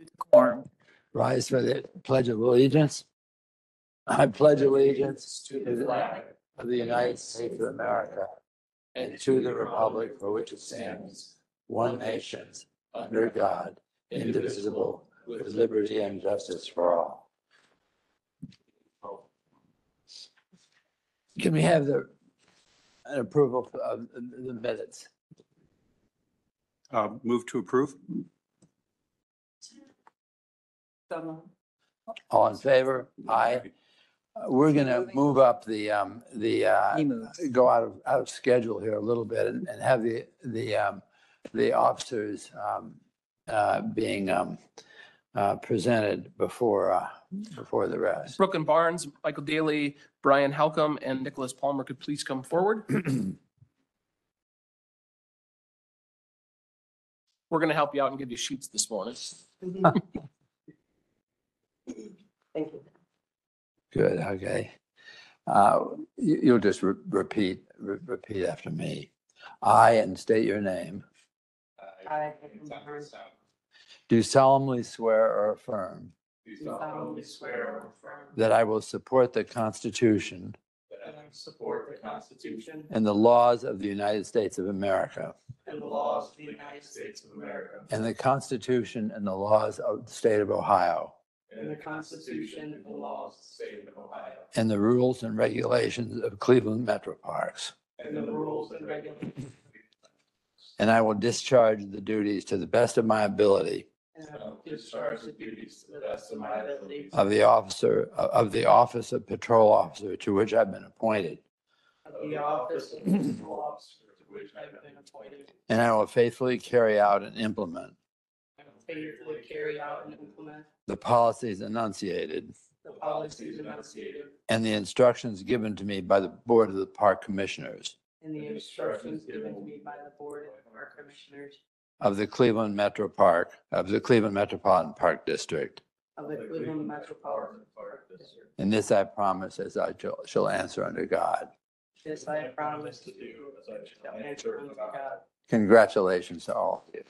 Quorum. Rise for the Pledge of Allegiance. I pledge allegiance to the flag of the United States of America and to the republic for which it stands, one nation, under God, indivisible, with liberty and justice for all. Can we have an approval of the minutes? Move to approve. All in favor? Aye. We're going to move up He moves. go out of schedule here a little bit and have the officers being presented before the rest. Brooklyn Barnes, Michael Daly, Brian Halcomb, and Nicholas Palmer could please come forward. We're going to help you out and give you sheets this morning. Thank you. Good, okay. You'll just repeat after me. I, and state your name, I do solemnly swear or affirm solemnly swear or affirm that I will support the Constitution that I will support the Constitution and the laws of the United States of America and the laws of the United States of America and the Constitution and the laws of the state of Ohio and the Constitution and the laws of the state of Ohio and the rules and regulations of Cleveland Metro Parks. and the rules and regulations. And I will discharge the duties to the best of my ability And I will discharge the duties to the best of my ability of the office of patrol officer to which I've been appointed. of the office of patrol officer to which I have been appointed. And I will faithfully carry out and implement I will faithfully carry out and implement the policies enunciated the policies enunciated and the instructions given to me by the Board of the Park Commissioners and the instructions given to me by the Board of Park Commissioners of the Cleveland Metropolitan Park District. of the Cleveland Metropolitan Park District. And this I promise as I shall answer under God. This I promise to do as I shall answer unto God. Congratulations to all of you.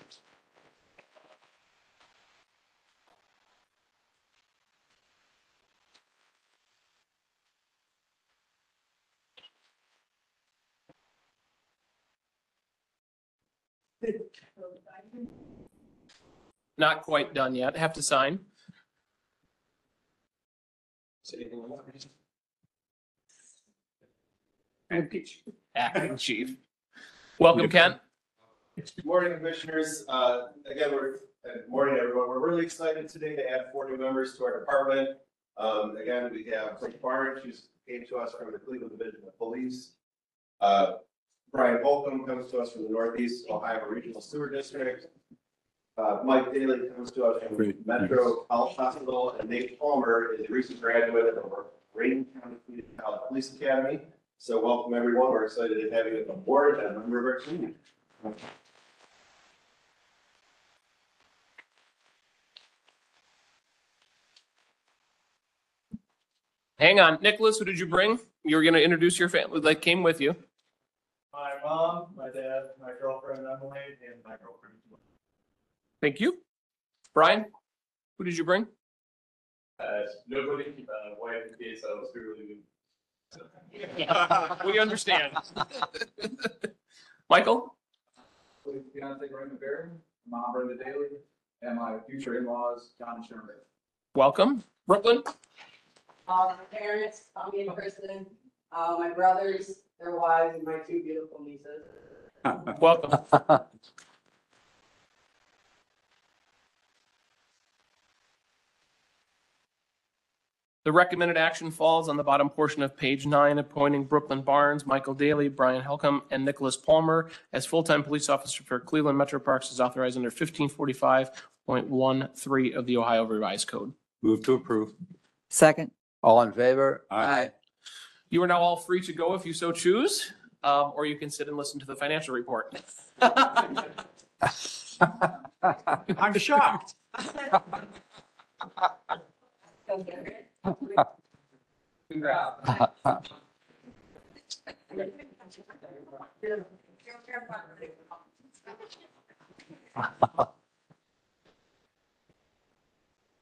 Not quite done yet. Have to sign. Acting chief. Welcome, Kent. Good morning, commissioners. Again, good morning, everyone. We're really excited today to add 4 new members to our department. Again, we have Rick Barnes, who came to us from the Cleveland Division of Police. Brian Holcomb comes to us from the Northeast Ohio Regional Sewer District. Mike Daly comes to us from Metro Health Hospital, and Nate Palmer is a recent graduate of our Rain County Community College Police Academy. So welcome, everyone. We're excited to have you on board and a member of our team. Hang on. Nicholas, who did you bring? You were going to introduce your family that came with you. My mom, my dad, my girlfriend Emily, and my girlfriend. Thank you. Brian, who did you bring? Nobody, wife and kids, I was really. We understand. Michael? Fiance Brenda Barron, mom Brenda Daly, and my future in-laws, John and Sherman. Welcome. Brooklyn? My parents, Tommy and Kristen, my brothers, their wives, and my 2 beautiful nieces. Welcome. The recommended action falls on the bottom portion of page 9, appointing Brooklyn Barnes, Michael Daly, Brian Helcom, and Nicholas Palmer as full-time police officer for Cleveland Metro Parks as authorized under 1545.13 of the Ohio Revised Code. Move to approve. Second. All in favor? Aye. You are now all free to go if you so choose, or you can sit and listen to the financial report. I'm shocked. Congrats.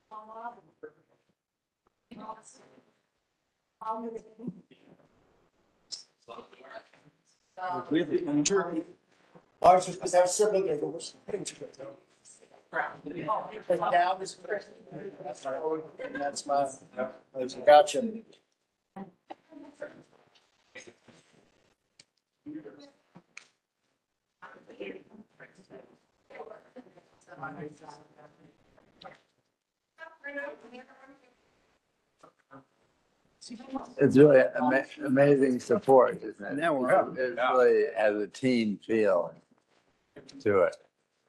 Ours is because our sibling is almost. That's my, gotcha. It's really amazing support, isn't it? Now we're up. It really has a team feel to it.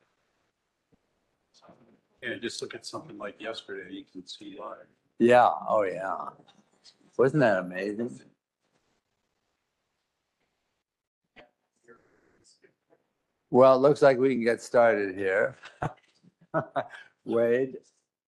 Yeah, just look at something like yesterday, you can see why. Yeah, oh yeah. Wasn't that amazing? Well, it looks like we can get started here. Wade?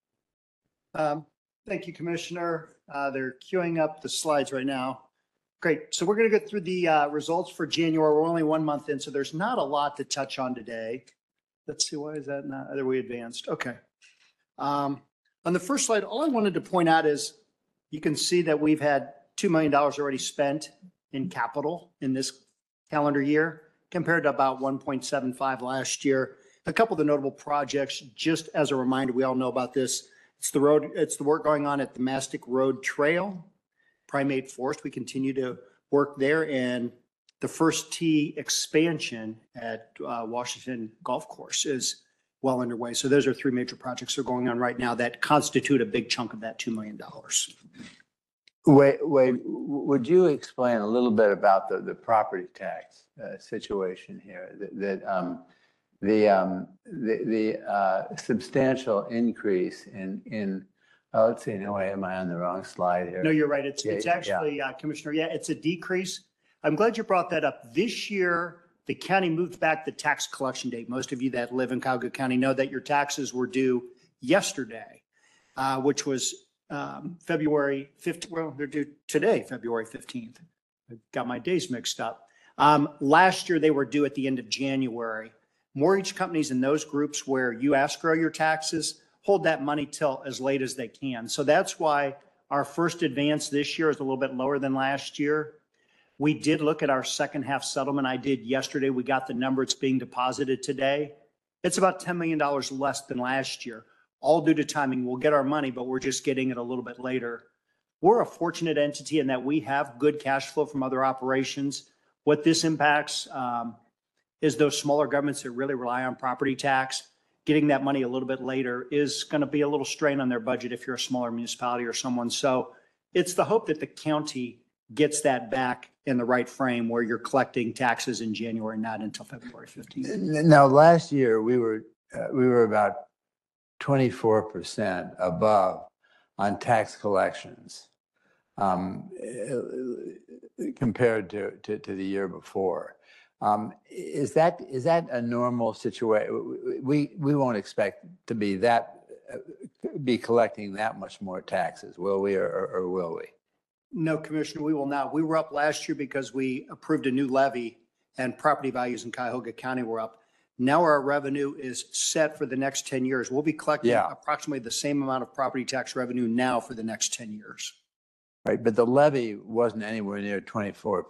Thank you, Commissioner. They're queuing up the slides right now. Great. So we're going to go through the results for January. We're only 1 month in, so there's not a lot to touch on today. Let's see, why is that not? Are we advanced? Okay. On the first slide, all I wanted to point out is you can see that we've had $2 million already spent in capital in this calendar year compared to about 1.75 last year. A couple of the notable projects, just as a reminder, we all know about this. It's the work going on at the Mastic Road Trail, Primate Forest. We continue to work there, and the first tee expansion at Washington Golf Course is well underway. So those are three major projects that are going on right now that constitute a big chunk of that $2 million. Wade, would you explain a little bit about the property tax situation here? The substantial increase in let's see, no way, am I on the wrong slide here? No, you're right. It's Yeah, actually, Commissioner, yeah, it's a decrease. I'm glad you brought that up. This year, the county moved back the tax collection date. Most of you that live in Cuyahoga County know that your taxes were due yesterday, which was February 15th. Well, they're due today, February 15th. I got my days mixed up. Last year, they were due at the end of January. Mortgage companies in those groups where you escrow your taxes hold that money till as late as they can. So that's why our first advance this year is a little bit lower than last year. We did look at our second half settlement. I did yesterday. We got the number. It's being deposited today. It's about $10 million less than last year, all due to timing. We'll get our money, but we're just getting it a little bit later. We're a fortunate entity in that we have good cash flow from other operations. What this impacts is those smaller governments that really rely on property tax. Getting that money a little bit later is going to be a little strain on their budget if you're a smaller municipality or someone. So it's the hope that the county gets that back in the right frame where you're collecting taxes in January, not until February 15th. Now, last year, we were about 24% above on tax collections compared to the year before. Is that a normal situation? We won't expect to be collecting that much more taxes, will we, or will we? No, Commissioner, we will not. We were up last year because we approved a new levy and property values in Cuyahoga County were up. Now our revenue is set for the next 10 years. We'll be collecting approximately the same amount of property tax revenue now for the next 10 years. Right, but the levy wasn't anywhere near 24%.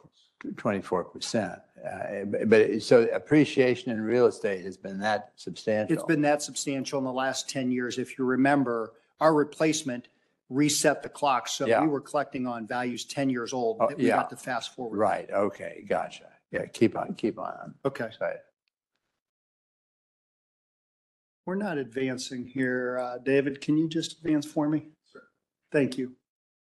But so appreciation in real estate has been that substantial. It's been that substantial in the last 10 years. If you remember, our replacement reset the clock. So we were collecting on values 10 years old that we got to fast forward. Right. Okay. Gotcha. Yeah. Keep on. Okay. Sorry. We're not advancing here. David, can you just advance for me? Sure. Thank you.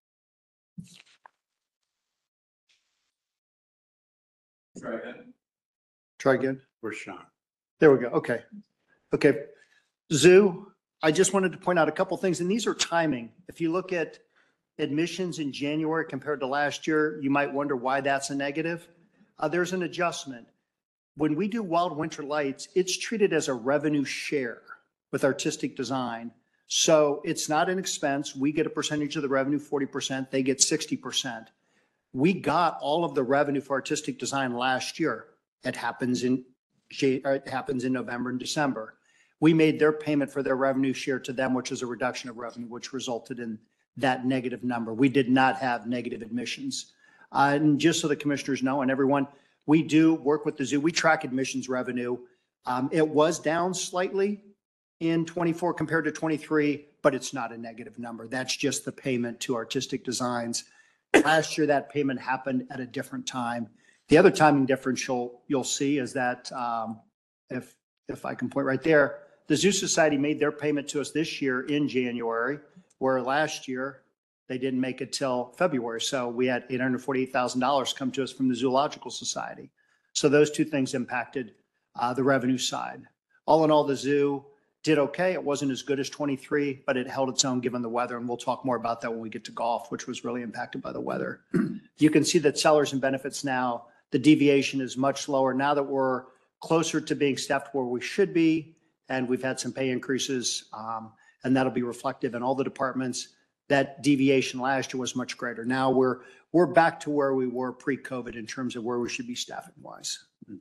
Try again. We're Sean. There we go. Okay. Okay. Zoo, I just wanted to point out a couple things, and these are timing. If you look at admissions in January compared to last year, you might wonder why that's a negative. There's an adjustment. When we do Wild Winter Lights, it's treated as a revenue share with artistic design. So it's not an expense. We get a percentage of the revenue, 40%. They get 60%. We got all of the revenue for artistic design last year. It happens in November and December. We made their payment for their revenue share to them, which is a reduction of revenue, which resulted in that negative number. We did not have negative admissions. And just so the commissioners know and everyone, we do work with the zoo. We track admissions revenue. It was down slightly in 24 compared to 23, but it's not a negative number. That's just the payment to Artistic Designs. Last year, that payment happened at a different time. The other timing differential you'll see is that if I can point right there, the Zoo Society made their payment to us this year in January, where last year they didn't make it till February. So we had $848,000 come to us from the Zoological Society. So those two things impacted the revenue side. All in all, the zoo did okay. It wasn't as good as 23, but it held its own given the weather. And we'll talk more about that when we get to golf, which was really impacted by the weather. You can see that salaries and benefits now, the deviation is much lower now that we're closer to being staffed where we should be. And we've had some pay increases, and that'll be reflective in all the departments. That deviation last year was much greater. Now we're back to where we were pre-COVID in terms of where we should be staffing wise.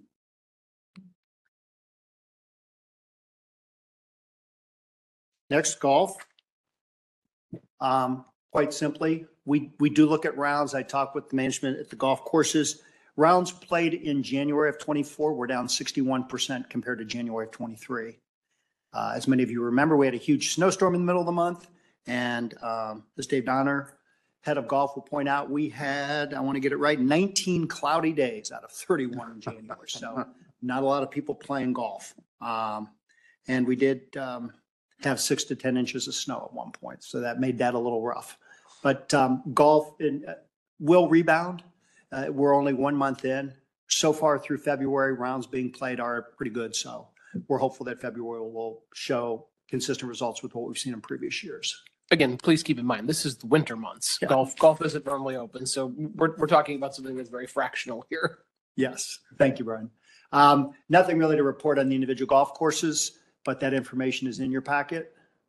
Next, golf. Quite simply, we do look at rounds. I talked with the management at the golf courses. Rounds played in January of 24 were down 61% compared to January of 23. As many of you remember, we had a huge snowstorm in the middle of the month. And as Dave Donner, head of golf, will point out, we had, I want to get it right, 19 cloudy days out of 31 in January. So not a lot of people playing golf. And we did have 6 to 10 inches of snow at one point. So that made that a little rough. But golf will rebound. We're only 1 month in. So far through February, rounds being played are pretty good. So we're hopeful that February will show consistent results with what we've seen in previous years. Again, please keep in mind, this is the winter months. Yeah. Golf isn't normally open. So we're talking about something that's very fractional here. Yes. Thank you, Brian. Nothing really to report on the individual golf courses, but that information is in your packet.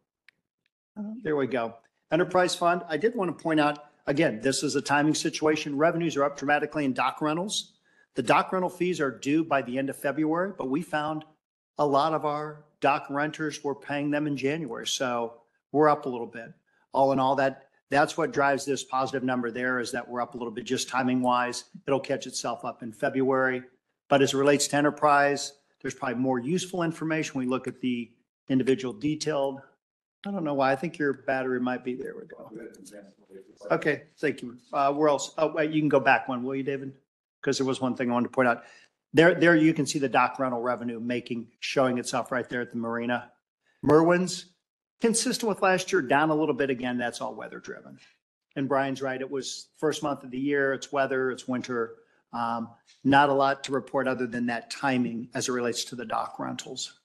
There we go. Enterprise fund. I did want to point out, again, this is a timing situation. Revenues are up dramatically in dock rentals. The dock rental fees are due by the end of February, but we found a lot of our dock renters were paying them in January. So we're up a little bit. All in all, that's what drives this positive number there, is that we're up a little bit just timing wise. It'll catch itself up in February. But as it relates to enterprise, there's probably more useful information. We look at the individual detailed. I don't know why. I think your battery might be there. We go. Okay, thank you. Where else? Oh, wait, you can go back one, will you, David? Because there was one thing I wanted to point out. There you can see the dock rental revenue showing itself right there at the marina. Merwin's consistent with last year, down a little bit again. That's all weather driven. And Brian's right. It was first month of the year. It's weather. It's winter. Not a lot to report other than that timing as it relates to the dock rentals.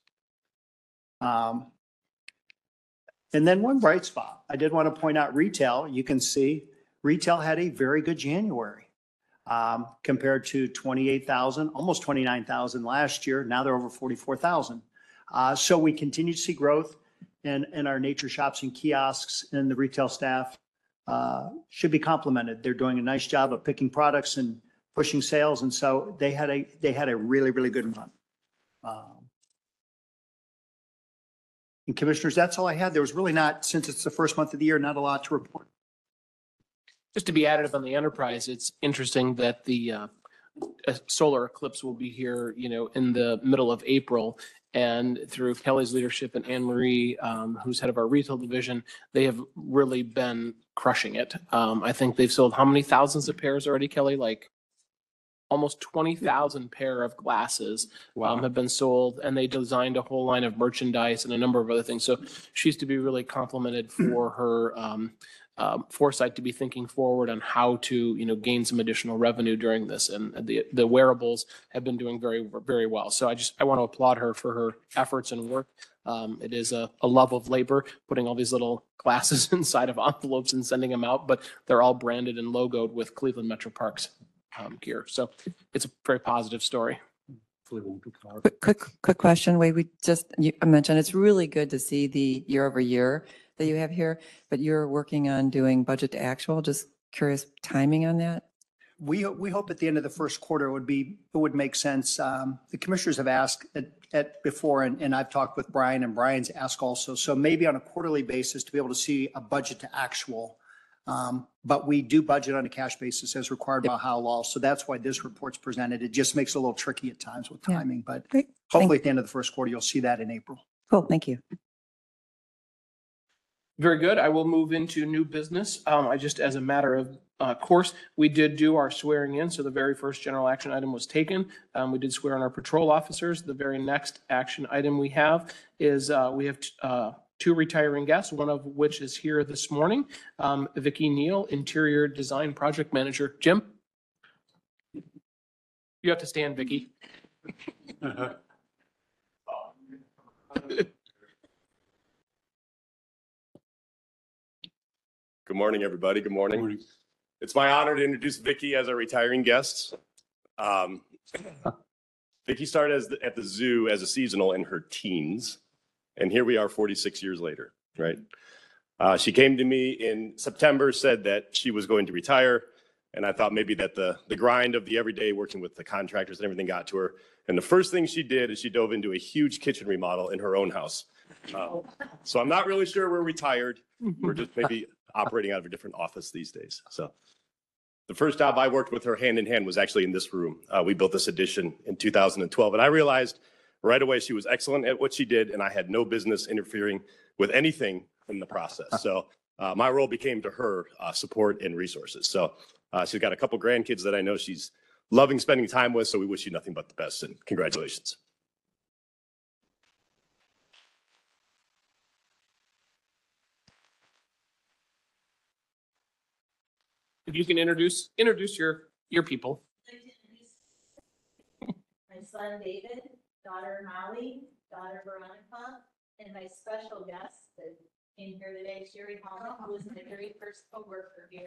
And then one bright spot. I did want to point out retail. You can see retail had a very good January. Compared to 28,000, almost 29,000 last year. Now they're over 44,000. So we continue to see growth in our nature shops and kiosks, and the retail staff should be complimented. They're doing a nice job of picking products and pushing sales. And so they had a really, really good month. And commissioners, that's all I had. There was really not, since it's the first month of the year, not a lot to report. Just to be additive on the enterprise, it's interesting that the solar eclipse will be here, in the middle of April. And through Kelly's leadership and Anne Marie, who's head of our retail division, they have really been crushing it. I think they've sold how many thousands of pairs already, Kelly? Like almost 20,000 pair of glasses have been sold, and they designed a whole line of merchandise and a number of other things. So she's to be really complimented for her foresight to be thinking forward on how to, gain some additional revenue during this. And the wearables have been doing very, very well. So I want to applaud her for her efforts and work. It is a love of labor, putting all these little glasses inside of envelopes and sending them out, but they're all branded and logoed with Cleveland Metro Parks gear. So it's a very positive story. Quick question. You mentioned it's really good to see the year over year that you have here, but you're working on doing budget to actual. Just curious timing on that. we hope at the end of the first quarter it would make sense. The commissioners have asked before, and I've talked with Brian, and Brian's asked also. So maybe on a quarterly basis to be able to see a budget to actual. But we do budget on a cash basis as required by Ohio law. So that's why this report's presented. It just makes it a little tricky at times with Yeah. timing, but Great. hopefully at the end of the first quarter, you'll see that in April. Cool, thank you. Very good. I will move into new business. I just, as a matter of course, we did do our swearing in. So the very first general action item was taken. We did swear in our patrol officers. The very next action item we have is we have two retiring guests, one of which is here this morning. Vicki Neal, Interior Design Project Manager. Jim? You have to stand, Vicki. Good morning, everybody. Good morning. It's my honor to introduce Vicki as our retiring guest. Vicki started at the zoo as a seasonal in her teens, and here we are 46 years later, right? She came to me in September, said that she was going to retire, and I thought maybe that the grind of the everyday working with the contractors and everything got to her. And the first thing she did is she dove into a huge kitchen remodel in her own house. So I'm not really sure we're retired. We're just maybe operating out of a different office these days. So the first job I worked with her hand in hand was actually in this room. We built this addition in 2012, and I realized right away she was excellent at what she did, and I had no business interfering with anything in the process. So my role became to her support and resources. So she's got a couple grandkids that I know she's loving spending time with, so we wish you nothing but the best, and congratulations. If you can introduce your people. My son David, daughter Molly, daughter Veronica, and my special guest that came here today, Sherry Palmer, who was my very first coworker here.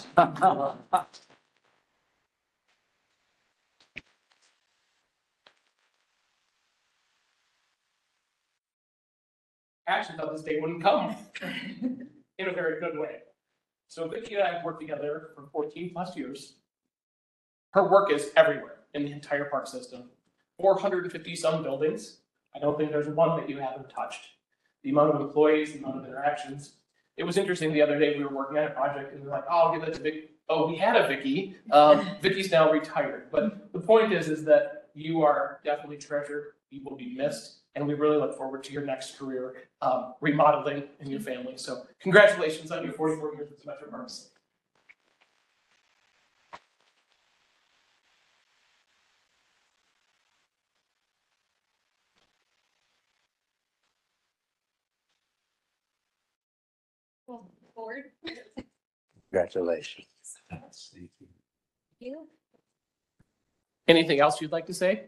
Actually thought this day wouldn't come in a very good way. So Vicki and I have worked together for 14 plus years. Her work is everywhere in the entire park system. 450 some buildings. I don't think there's one that you haven't touched. The amount of employees, the amount of interactions. It was interesting the other day, we were working on a project and we were like, oh, I'll give it to Vicki. Oh, we had a Vicki. Vicki's now retired. But the point is that you are definitely treasured. You will be missed. And we really look forward to your next career remodeling in your family. So congratulations on your 44 years with Metro Parks. Board. Congratulations. You. Anything else you'd like to say?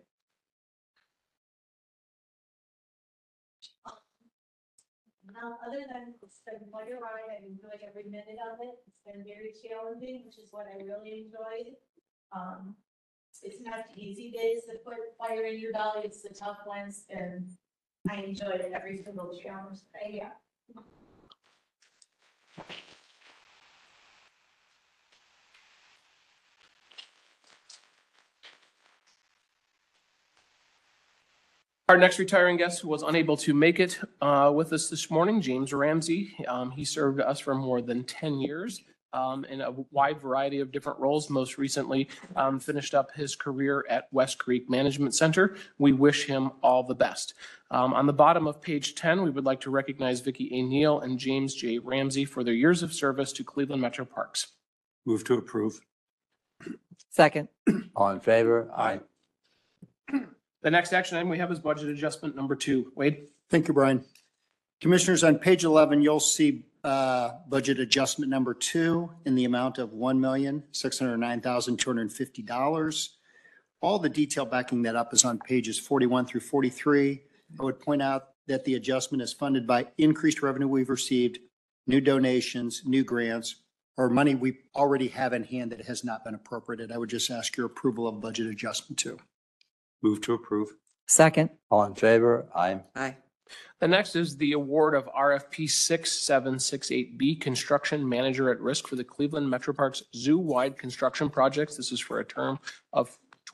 Other than it's been quite a ride, I've enjoyed every minute of it. It's been very challenging, which is what I really enjoyed. It's not the easy days that put fire in your belly, it's the tough ones, and I enjoyed it every single challenge. Yeah. Our next retiring guest was unable to make it with us this morning, James Ramsey. He served us for more than 10 years in a wide variety of different roles. Most recently, finished up his career at West Creek Management Center. We wish him all the best. On the bottom of page 10, we would like to recognize Vicki A. Neal and James J. Ramsey for their years of service to Cleveland Metro Parks. Move to approve. Second. All in favor? Aye. The next action item we have is budget adjustment number 2. Wade? Thank you, Brian. Commissioners, on page 11, you'll see budget adjustment number 2 in the amount of $1,609,250. All the detail backing that up is on pages 41 through 43. I would point out that the adjustment is funded by increased revenue we've received, new donations, new grants, or money we already have in hand that has not been appropriated. I would just ask your approval of budget adjustment 2. Move to approve. Second. All in favor? Aye. Aye. The next is the award of RFP 6768B, Construction Manager at Risk for the Cleveland Metro Parks Zoo-wide construction projects. This is for a term of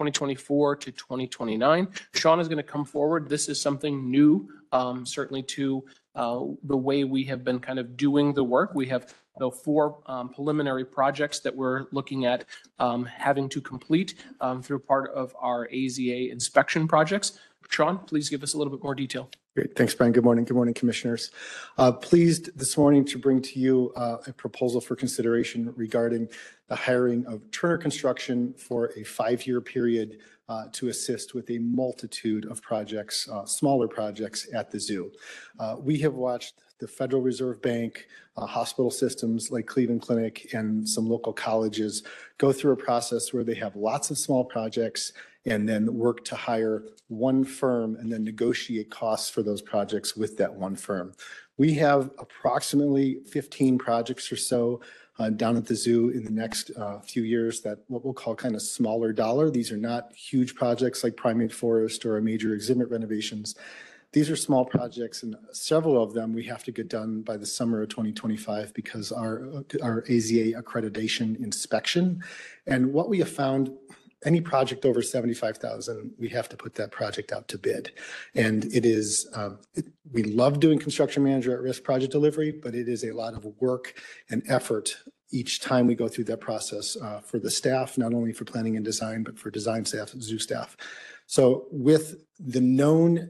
2024 to 2029. Sean is going to come forward. This is something new, certainly to the way we have been kind of doing the work. We have 4 preliminary projects that we're looking at having to complete through part of our AZA inspection projects. Sean, please give us a little bit more detail. Great. Thanks, Brian. Good morning. Good morning, commissioners. Pleased this morning to bring to you a proposal for consideration regarding the hiring of Turner Construction for a 5-year period to assist with a multitude of projects, smaller projects at the zoo. We have watched the Federal Reserve Bank, hospital systems like Cleveland Clinic, and some local colleges go through a process where they have lots of small projects and then work to hire one firm and then negotiate costs for those projects with that one firm. We have approximately 15 projects or so down at the zoo in the next few years that what we'll call kind of smaller dollar. These are not huge projects like Primate Forest or major exhibit renovations. These are small projects, and several of them we have to get done by the summer of 2025 because our AZA accreditation inspection. And what we have found, any project over 75,000, we have to put that project out to bid. And it is, we love doing construction manager at risk project delivery, but it is a lot of work and effort each time we go through that process for the staff, not only for planning and design, but for design staff, zoo staff. So with the known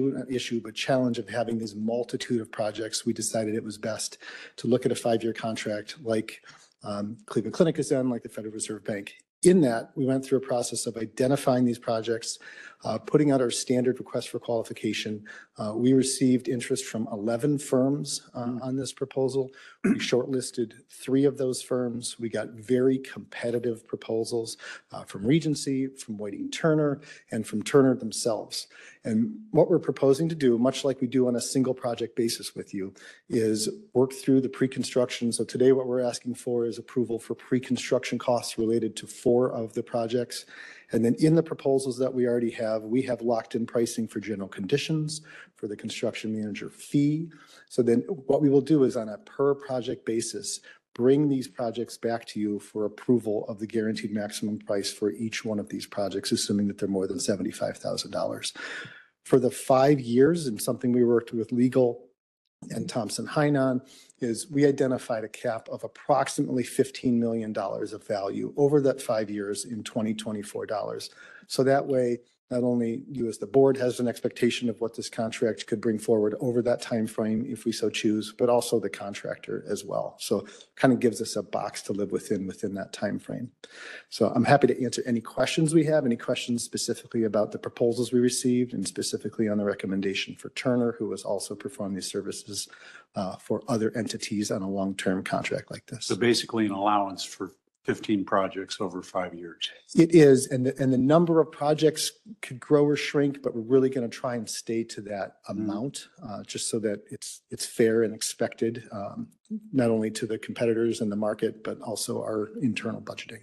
but challenge of having this multitude of projects, we decided it was best to look at a 5-year contract like Cleveland Clinic has done, like the Federal Reserve Bank. In that, we went through a process of identifying these projects, putting out our standard request for qualification. We received interest from 11 firms on this proposal. We shortlisted 3 of those firms. We got very competitive proposals from Regency, from Whiting Turner, and from Turner themselves. And what we're proposing to do, much like we do on a single project basis with you, is work through the pre-construction. So today what we're asking for is approval for pre-construction costs related to 4 of the projects. And then in the proposals that we already have, we have locked in pricing for general conditions, for the construction manager fee. So then what we will do is on a per project basis, bring these projects back to you for approval of the guaranteed maximum price for each one of these projects, assuming that they're more than $75,000. For the 5 years, and something we worked with legal and Thompson Heinon, is we identified a cap of approximately $15 million of value over that 5 years in 2024 dollars. So that way, not only you as the board has an expectation of what this contract could bring forward over that time frame if we so choose, but also the contractor as well. So kind of gives us a box to live within that time frame. So I'm happy to answer any questions we have, any questions specifically about the proposals we received and specifically on the recommendation for Turner, who has also performed these services for other entities on a long-term contract like this. So basically an allowance for 15 projects over 5 years. It is, and the number of projects could grow or shrink, but we're really going to try and stay to that amount, just so that it's fair and expected, not only to the competitors and the market, but also our internal budgeting.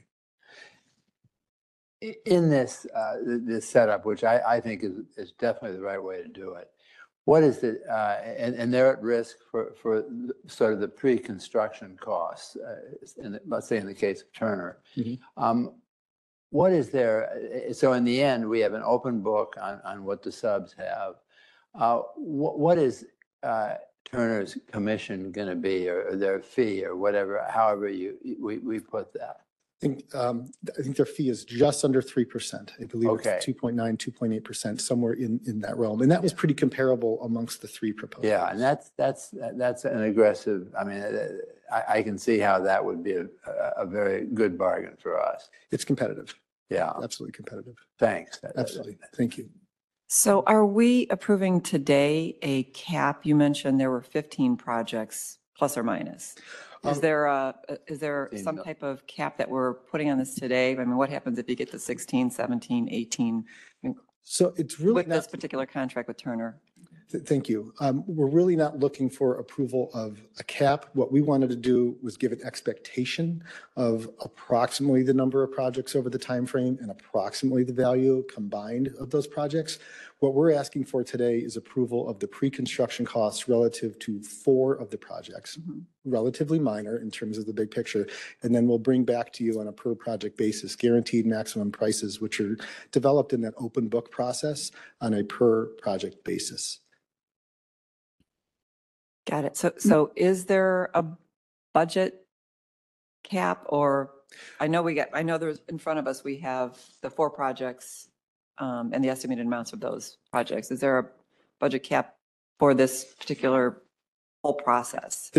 In this this setup, which I think is definitely the right way to do it, what is the, and they're at risk for sort of the pre-construction costs, let's say in the case of Turner. Mm-hmm. What is there, so in the end, we have an open book on what the subs have. What is Turner's commission going to be, or their fee, or whatever, however we put that? I think their fee is just under 3%. I believe it's 2.9, 2.8%, somewhere in that realm. And that was pretty comparable amongst the 3 proposals. Yeah, and that's an aggressive, I mean, I can see how that would be a very good bargain for us. It's competitive. Yeah. Absolutely competitive. Thanks. Absolutely. Thank you. So are we approving today a cap? You mentioned there were 15 projects, plus or minus. Is there some type of cap that we're putting on this today? I mean, what happens if you get to 16, 17, 18? So it's really with this particular contract with Turner? Thank you. We're really not looking for approval of a cap. What we wanted to do was give an expectation of approximately the number of projects over the time frame and approximately the value combined of those projects. What we're asking for today is approval of the pre-construction costs relative to 4 of the projects, relatively minor in terms of the big picture. And then we'll bring back to you on a per project basis, guaranteed maximum prices, which are developed in that open book process on a per project basis. Got it. So is there a budget cap, or I know there's in front of us, we have the 4 projects and the estimated amounts of those projects. Is there a budget cap for this particular whole process?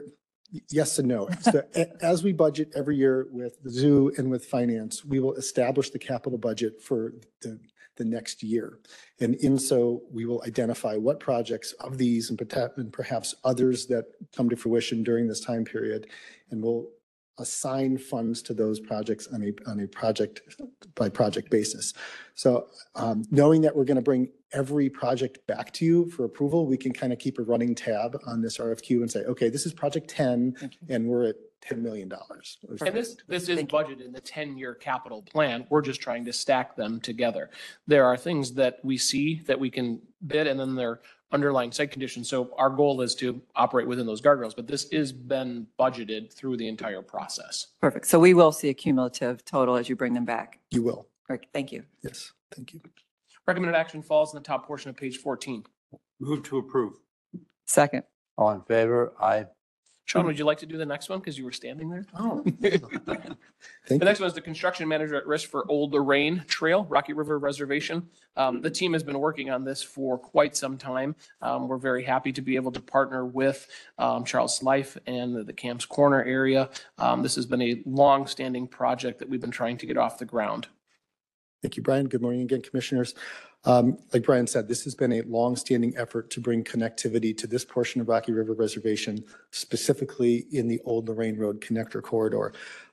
Yes and no. So as we budget every year with the zoo and with finance, we will establish the capital budget for the next year. And in so, we will identify what projects of these and perhaps others that come to fruition during this time period, and we'll assign funds to those projects on a project by project basis. So knowing that we're going to bring every project back to you for approval, we can kind of keep a running tab on this RFQ and say, okay, this is project 10 and we're at $10 million. And this is budgeted in the 10-year capital plan. We're just trying to stack them together. There are things that we see that we can bid, and then there are underlying site conditions. So our goal is to operate within those guardrails, but this has been budgeted through the entire process. Perfect. So we will see a cumulative total as you bring them back. You will. Great. Thank you. Yes, thank you. Recommended action falls in the top portion of page 14. Move to approve. Second. All in favor? Aye. Sean, would you like to do the next one because you were standing there? Oh. The next one is the construction manager at risk for Old Lorraine Trail, Rocky River Reservation. The team has been working on this for quite some time. We're very happy to be able to partner with Charles Life and the Camps Corner area. This has been a long-standing project that we've been trying to get off the ground. Thank you, Brian. Good morning again, commissioners. Like Brian said, this has been a long-standing effort to bring connectivity to this portion of Rocky River Reservation, specifically in the Old Lorraine Road Connector Corridor.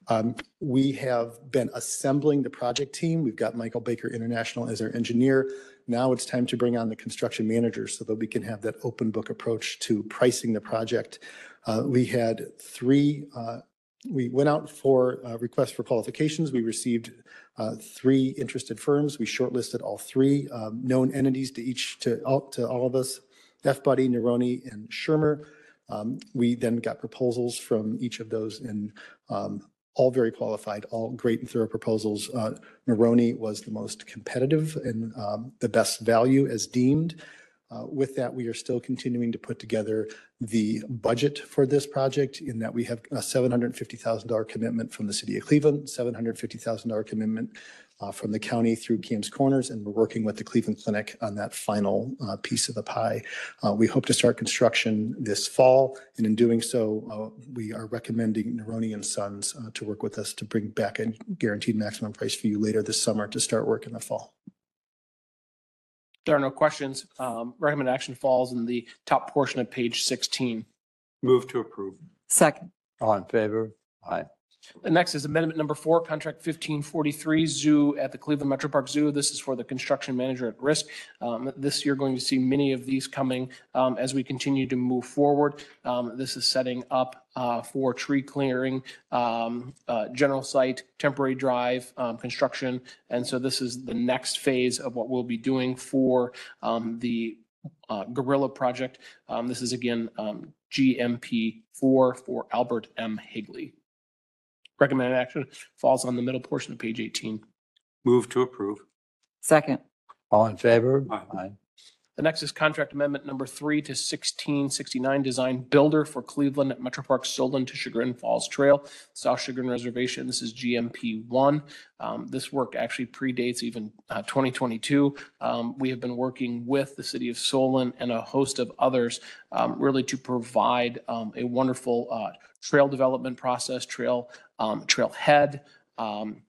We have been assembling the project team. We've got Michael Baker International as our engineer. Now it's time to bring on the construction manager so that we can have that open book approach to pricing the project. We had 3 we went out for requests for qualifications. We received 3 interested firms. We shortlisted all 3 known entities to all of us, F-Buddy, Neroni, and Shermer. We then got proposals from each of those, and all very qualified, all great and thorough proposals. Neroni was the most competitive and the best value as deemed. With that, we are still continuing to put together the budget for this project, in that we have a $750,000 commitment from the city of Cleveland, $750,000 commitment from the county through Camps Corners, and we're working with the Cleveland Clinic on that final piece of the pie. We hope to start construction this fall, and in doing so, we are recommending Neroni and Sons to work with us to bring back a guaranteed maximum price for you later this summer to start work in the fall. There are no questions. Recommended action falls in the top portion of page 16. Move to approve. Second. All in favor? Aye. The next is amendment number 4, contract 1543, zoo at the Cleveland Metro Park Zoo. This is for the construction manager at risk. This, you're going to see many of these coming as we continue to move forward. This is setting up for tree clearing, general site, temporary drive, construction. And so this is the next phase of what we'll be doing for the Gorilla project. This is again GMP 4 for Albert M. Higley. Recommended action falls on the middle portion of page 18. Move to approve. Second. All in favor? Aye. The next is contract amendment number 3 to 1669, design builder for Cleveland at Metro Park Solon to Chagrin Falls Trail, South Chagrin Reservation. This is GMP 1. This work actually predates even 2022. We have been working with the city of Solon and a host of others really to provide a wonderful trail development process, trailhead,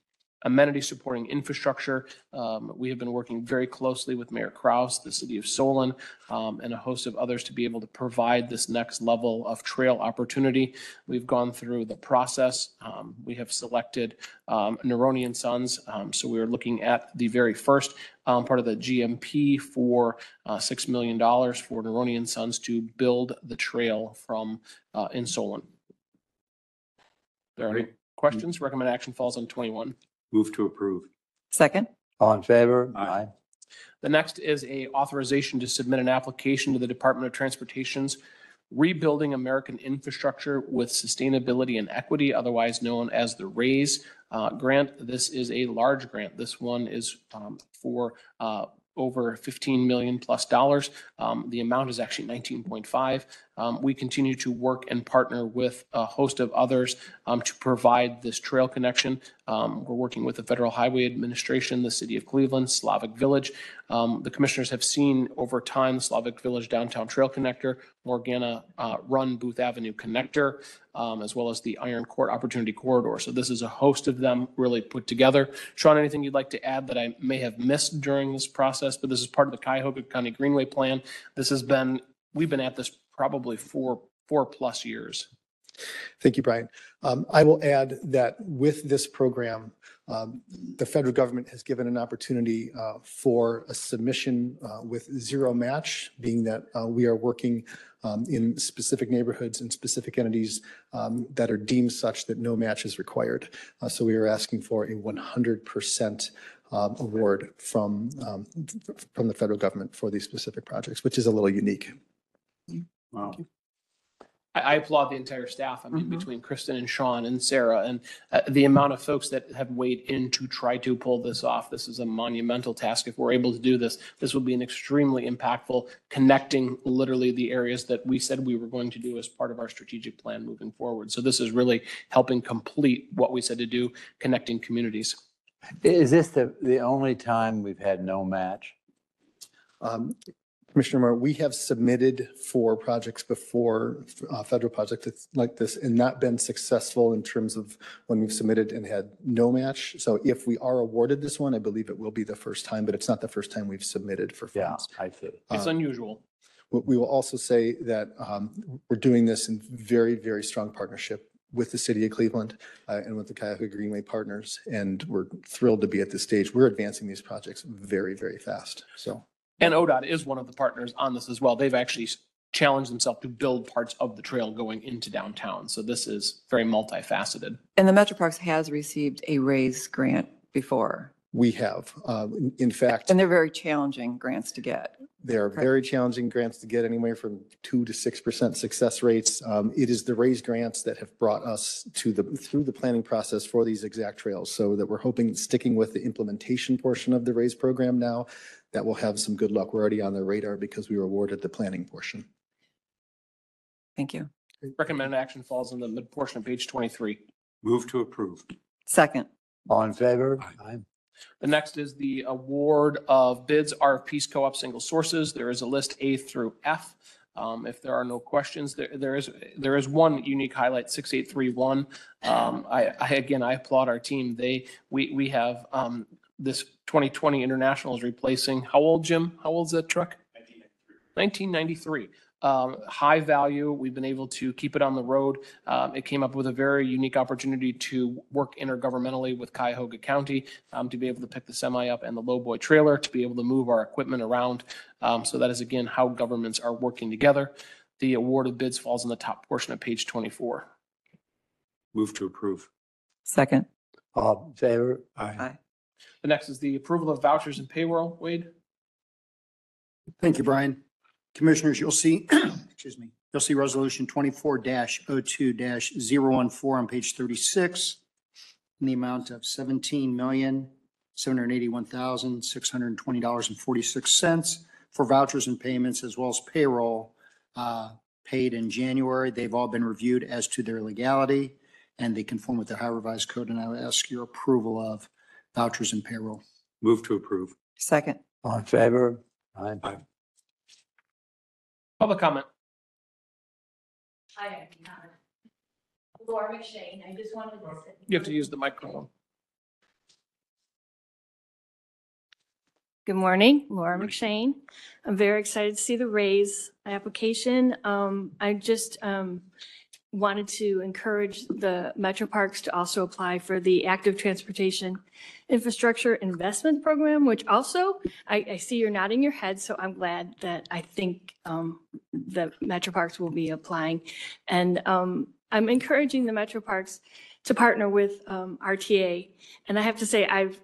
amenity supporting infrastructure. We have been working very closely with Mayor Kraus, the city of Solon, and a host of others to be able to provide this next level of trail opportunity. We've gone through the process. We have selected Neroni and Sons. So we're looking at the very first part of the GMP for $6 million for Neroni and Sons to build the trail from in Solon. There are any questions? Recommend action falls on 21. Move to approve. Second? All in favor? Aye. The next is a authorization to submit an application to the Department of Transportation's Rebuilding American Infrastructure with Sustainability and Equity, otherwise known as the RAISE grant. This is a large grant. This one is for over $15 million plus dollars. The amount is actually 19.5. We continue to work and partner with a host of others to provide this trail connection. We're working with the Federal Highway Administration, the City of Cleveland, Slavic Village. The commissioners have seen over time the Slavic Village Downtown Trail Connector, Morgana Run Booth Avenue Connector, as well as the Iron Court Opportunity Corridor. So this is a host of them really put together. Sean, anything you'd like to add that I may have missed during this process? But this is part of the Cuyahoga County Greenway Plan. This has been, we've been at this probably four plus years. Thank you, Brian. I will add that with this program, the federal government has given an opportunity for a submission with zero match, being that we are working in specific neighborhoods and specific entities that are deemed such that no match is required. So we are asking for a 100% award from the federal government for these specific projects, which is a little unique. Wow. I applaud the entire staff. I mean, between Kristen and Sean and Sarah and the amount of folks that have weighed in to try to pull this off. This is a monumental task. If we're able to do this, this will be an extremely impactful, connecting literally the areas that we said we were going to do as part of our strategic plan moving forward. So this is really helping complete what we said to do, connecting communities. Is this the only time we've had no match? Commissioner Moore, we have submitted for projects before, federal projects like this, and not been successful in terms of when we've submitted and had no match. So if we are awarded this one, I believe it will be the first time, but it's not the first time we've submitted for funds. Yeah, I see. It's unusual. We will also say that we're doing this in very, very strong partnership with the city of Cleveland and with the Cuyahoga Greenway partners. And we're thrilled to be at this stage. We're advancing these projects very, very fast. So. And ODOT is one of the partners on this as well. They've actually challenged themselves to build parts of the trail going into downtown. So this is very multifaceted. And the Metro Parks has received a RAISE grant before. We have, in fact. And they're very challenging grants to get. They are very challenging grants to get, anywhere from 2 to 6% success rates. It is the RAISE grants that have brought us through the planning process for these exact trails. So that we're hoping, sticking with the implementation portion of the RAISE program now, that will have some good luck. We're already on the radar because we were awarded the planning portion. Thank you. Recommended action falls in the mid portion of page 23. Move to approve. Second. All in favor? Aye. The next is the award of bids, RFPs, co-op single sources. There is a list A through F. If there are no questions, there is one unique highlight, 6831. I applaud our team. We have this 2020 International is replacing, how old, Jim? How old is that truck? 1993. High value. We've been able to keep it on the road. It came up with a very unique opportunity to work intergovernmentally with Cuyahoga County to be able to pick the semi up and the lowboy trailer to be able to move our equipment around. So that is, again, how governments are working together. The award of bids falls in the top portion of page 24. Move to approve. Second. All in favor? Aye. The next is the approval of vouchers and payroll. Wade? Thank you, Brian. Commissioners, you'll see, excuse me, you'll see resolution 24-02-014 on page 36 in the amount of $17,781,620.46 for vouchers and payments, as well as payroll paid in January. They've all been reviewed as to their legality and they conform with the Ohio Revised Code. And I would ask your approval of vouchers and payroll. Move to approve. Second. All in favor? Aye. Aye. Public comment. I have not. Laura McShane, I just wanted to say. You have to use the microphone. Good morning, Laura McShane. I'm very excited to see the raise application. I just wanted to encourage the Metro Parks to also apply for the Active Transportation Infrastructure Investment Program, which also, I see you're nodding your head, so I'm glad that I think the Metro Parks will be applying. And I'm encouraging the Metro Parks to partner with RTA. And I have to say, I've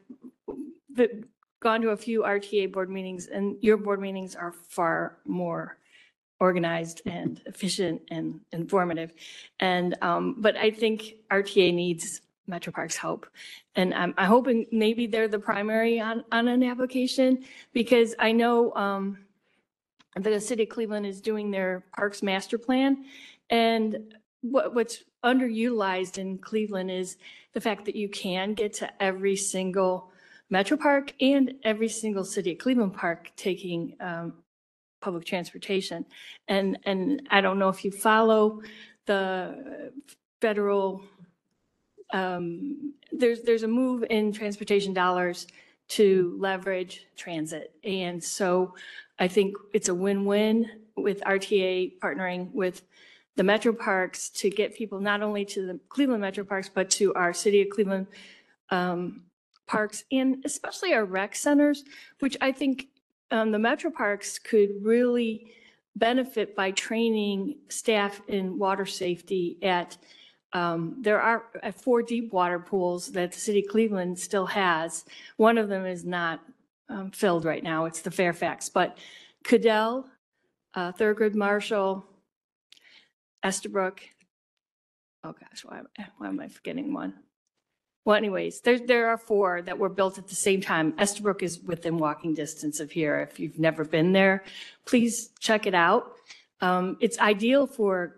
gone to a few RTA board meetings, and your board meetings are far more organized and efficient and informative. And, but I think RTA needs Metro Parks' help. And I'm hoping maybe they're the primary on an application, because I know the city of Cleveland is doing their Parks Master Plan. And what's underutilized in Cleveland is the fact that you can get to every single Metro Park and every single City of Cleveland park taking public transportation. And I don't know if you follow the federal, there's a move in transportation dollars to leverage transit. And so I think it's a win-win with RTA partnering with the Metro Parks to get people not only to the Cleveland Metro Parks, but to our City of Cleveland parks, and especially our rec centers, which I think the Metro Parks could really benefit by training staff in water safety at, there are 4 deep water pools that the city of Cleveland still has. One of them is not filled right now, it's the Fairfax, but Cadell, Thurgood Marshall, Estabrook, oh gosh, why am I forgetting one? Well, anyways, there are 4 that were built at the same time. Estabrook is within walking distance of here. If you've never been there, please check it out. It's ideal for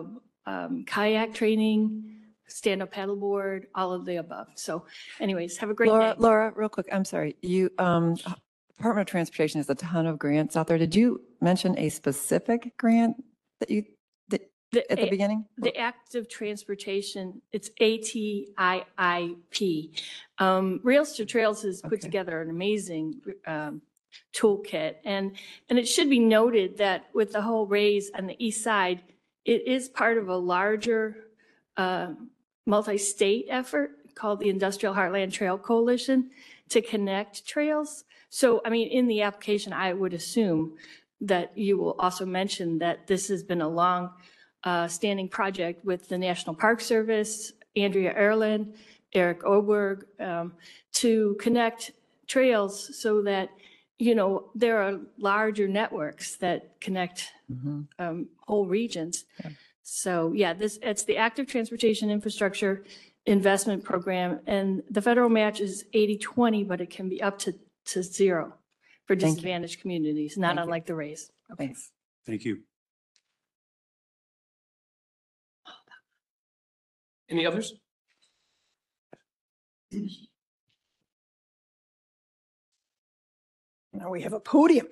kayak training, stand-up paddleboard, all of the above. So anyways, have a great day. Laura, real quick, I'm sorry. You, Department of Transportation has a ton of grants out there. Did you mention a specific grant that you, at the beginning? The Active Transportation, it's ATIIP. Rails to Trails has put together an amazing toolkit. And it should be noted that with the whole raise on the east side, it is part of a larger multi-state effort called the Industrial Heartland Trail Coalition to connect trails. So, I mean, in the application, I would assume that you will also mention that this has been a long standing project with the National Park Service, Andrea Erland, Eric Oberg, to connect trails so that, you know, there are larger networks that connect whole regions. Yeah. So yeah, it's the Active Transportation Infrastructure Investment Program, and the federal match is 80-20, but it can be up to 0 for disadvantaged communities, not unlike the raise. Okay. Thanks. Thank you. Any others? Now we have a podium.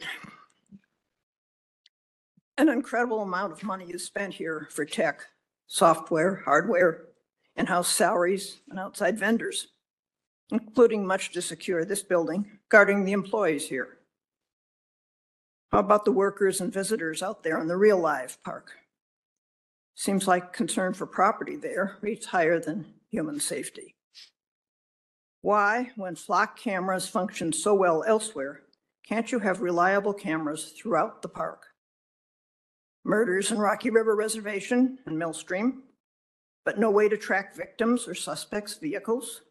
An incredible amount of money is spent here for tech, software, hardware, in-house salaries, and outside vendors, including much to secure this building, guarding the employees here. How about the workers and visitors out there in the real live park? Seems like concern for property there rates higher than human safety. Why, when flock cameras function so well elsewhere, can't you have reliable cameras throughout the park? Murders in Rocky River Reservation and Millstream, but no way to track victims or suspects' vehicles?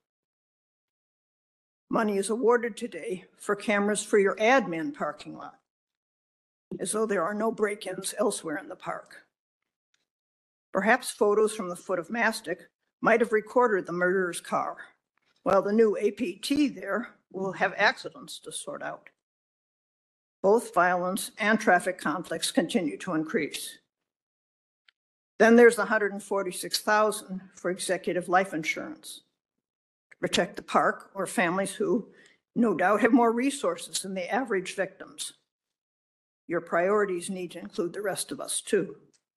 Money is awarded today for cameras for your admin parking lot, as though there are no break-ins elsewhere in the park. Perhaps photos from the foot of Mastic might have recorded the murderer's car, while the new APT there will have accidents to sort out. Both violence and traffic conflicts continue to increase. Then there's the $146,000 for executive life insurance to protect the park or families who no doubt have more resources than the average victims. Your priorities need to include the rest of us too.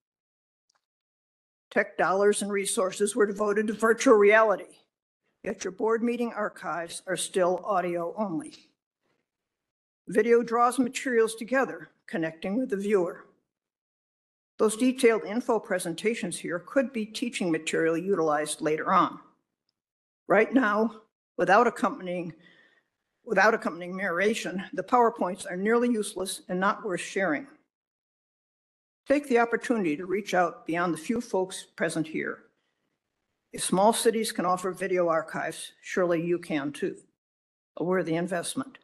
Tech dollars and resources were devoted to virtual reality, yet your board meeting archives are still audio only. Video draws materials together, connecting with the viewer. Those detailed info presentations here could be teaching material utilized later on. Right now, without accompanying narration, the PowerPoints are nearly useless and not worth sharing. Take the opportunity to reach out beyond the few folks present here. If small cities can offer video archives, surely you can too. A worthy investment.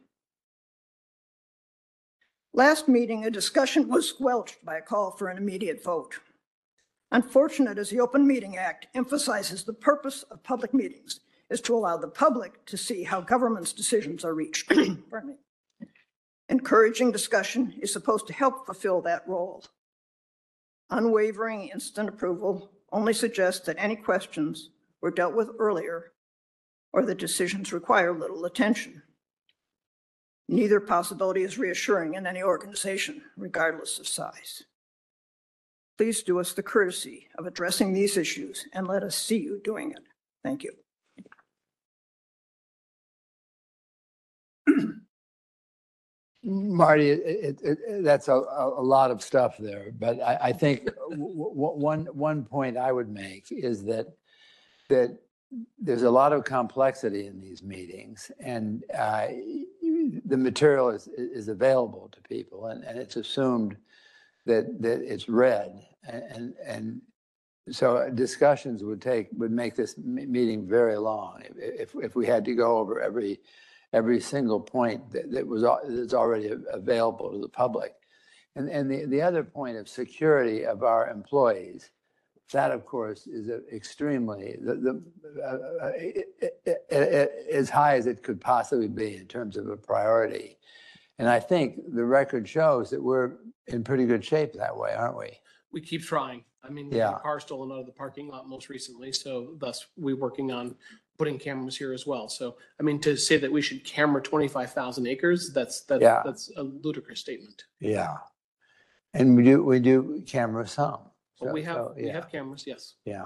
Last meeting, a discussion was squelched by a call for an immediate vote. Unfortunate as the Open Meeting Act emphasizes the purpose of public meetings is to allow the public to see how government's decisions are reached. Pardon me. Encouraging discussion is supposed to help fulfill that role. Unwavering instant approval only suggests that any questions were dealt with earlier or the decisions require little attention. Neither possibility is reassuring in any organization, regardless of size. Please do us the courtesy of addressing these issues and let us see you doing it. Thank you. Marty, that's a lot of stuff there, but I think one point I would make is that there's a lot of complexity in these meetings, and the material is available to people, and it's assumed that it's read, and so discussions would make this meeting very long if we had to go over every single point that's already available to the public. And the other point of security of our employees, that of course is extremely as high as it could possibly be in terms of a priority. And I think the record shows that we're in pretty good shape that way, aren't we? We keep trying. I mean, Yeah. a car stolen out of the parking lot most recently, so thus we're working on putting cameras here as well. So, I mean, to say that we should camera 25,000 acres, that's a ludicrous statement. Yeah. And we do camera some. But we So, have cameras, yes. Yeah.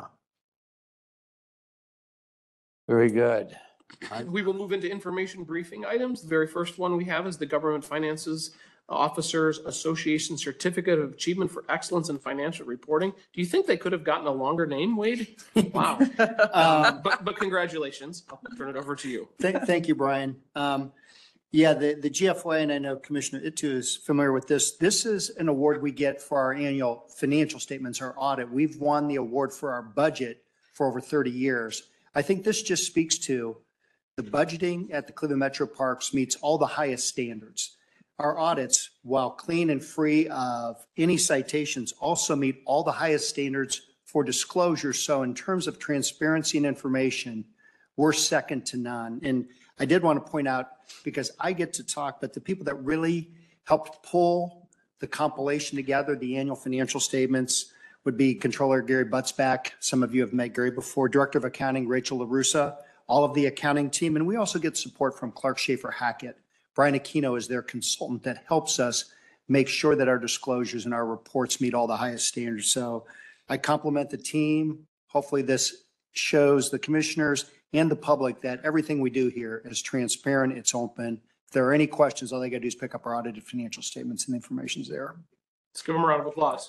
Very good. We will move into information briefing items. The very first one we have is the Government Finances Officers Association Certificate of Achievement for Excellence in Financial Reporting. Do you think they could have gotten a longer name, Wade? Wow. But congratulations. I'll turn it over to you. Thank you, Brian. Yeah, the GFOA, and I know Commissioner Itu is familiar with this. This is an award we get for our annual financial statements, our audit. We've won the award for our budget for over 30 years. I think this just speaks to the budgeting at the Cleveland Metro Parks meets all the highest standards. Our audits, while clean and free of any citations, also meet all the highest standards for disclosure. So in terms of transparency and information, we're second to none. And I did want to point out, because I get to talk, but the people that really helped pull the compilation together, the annual financial statements, would be Controller Gary Butzback. Some of you have met Gary before. Director of Accounting, Rachel LaRussa, all of the accounting team. And we also get support from Clark Schaefer Hackett. Brian Aquino is their consultant that helps us make sure that our disclosures and our reports meet all the highest standards. So I compliment the team. Hopefully this shows the commissioners and the public that everything we do here is transparent, it's open. If there are any questions, all they got to do is pick up our audited financial statements and the information's there. Let's give them a round of applause.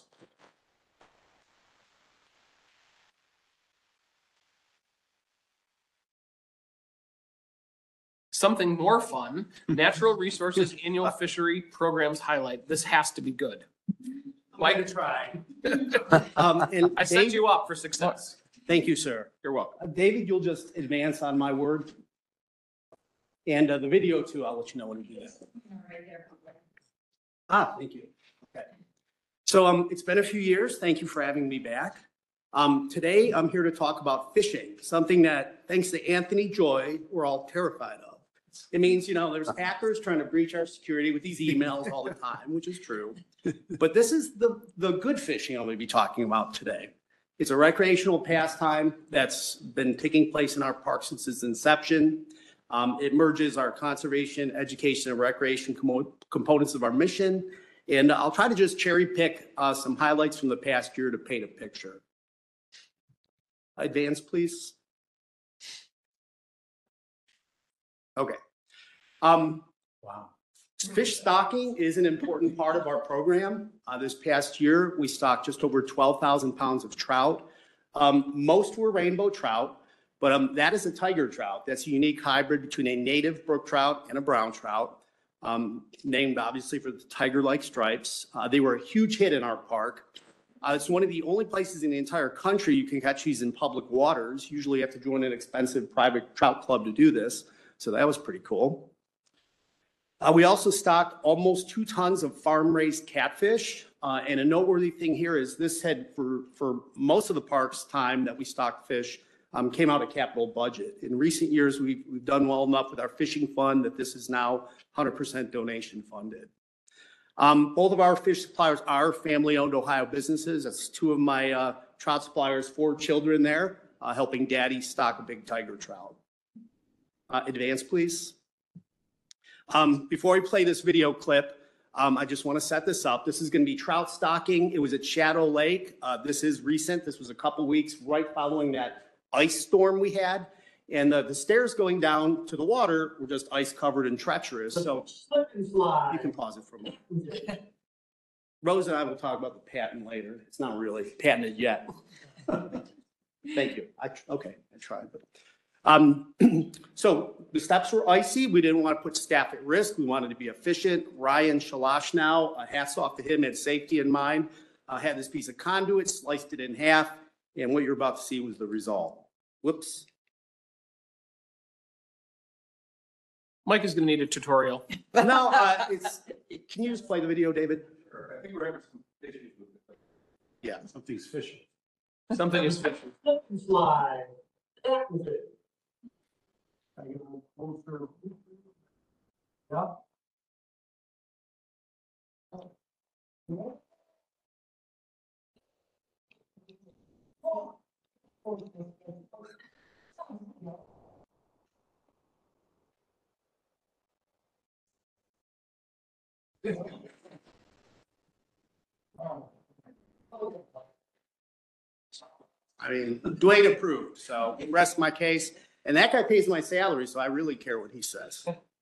Something more fun, Natural Resources Annual Fishery Programs Highlight. This has to be good. Quite a try. I set you up for success. Thank you, sir. You're welcome. David, you'll just advance on my word. And the video too, I'll let you know when we do that. Thank you. Okay. So it's been a few years. Thank you for having me back. Today, I'm here to talk about phishing, something that, thanks to Anthony Joy, we're all terrified of. It means, there's hackers trying to breach our security with these emails all the time, which is true. But this is the good phishing I'm going to be talking about today. It's a recreational pastime that's been taking place in our park since its inception. It merges our conservation, education, and recreation components of our mission. And I'll try to just cherry pick some highlights from the past year to paint a picture. Advance, please. Okay. Wow. Fish stocking is an important part of our program. This past year, we stocked just over 12,000 pounds of trout. Most were rainbow trout, but that is a tiger trout. That's a unique hybrid between a native brook trout and a brown trout, named obviously for the tiger-like stripes. They were a huge hit in our park. It's one of the only places in the entire country you can catch these in public waters. Usually you have to join an expensive private trout club to do this, so that was pretty cool. We also stocked almost 2 tons of farm-raised catfish. And a noteworthy thing here is this had, for most of the park's time that we stocked fish, came out of capital budget. In recent years, we've done well enough with our fishing fund that this is now 100% donation funded. Both of our fish suppliers are family-owned Ohio businesses. That's 2 of my trout suppliers, 4 children there, helping daddy stock a big tiger trout. Advance, please. Before we play this video clip, I just want to set this up. This is going to be trout stocking. It was at Shadow Lake. This is recent. This was a couple weeks right following that ice storm we had. And the stairs going down to the water were just ice covered and treacherous. So you can pause it for a moment. Rose and I will talk about the patent later. It's not really patented yet. Thank you. Okay, I tried. But. So the steps were icy. We didn't want to put staff at risk. We wanted to be efficient. Ryan Shalash now, hats off to him, had safety in mind, had this piece of conduit, sliced it in half, and what you're about to see was the result. Whoops. Mike is going to need a tutorial. No, can you just play the video, David? Sure. I think we're having some issues with it. Yeah. Something's fishing. Something is fishing. Fly. That was it. I mean, Dwayne approved, so rest my case. And that guy pays my salary, so I really care what he says.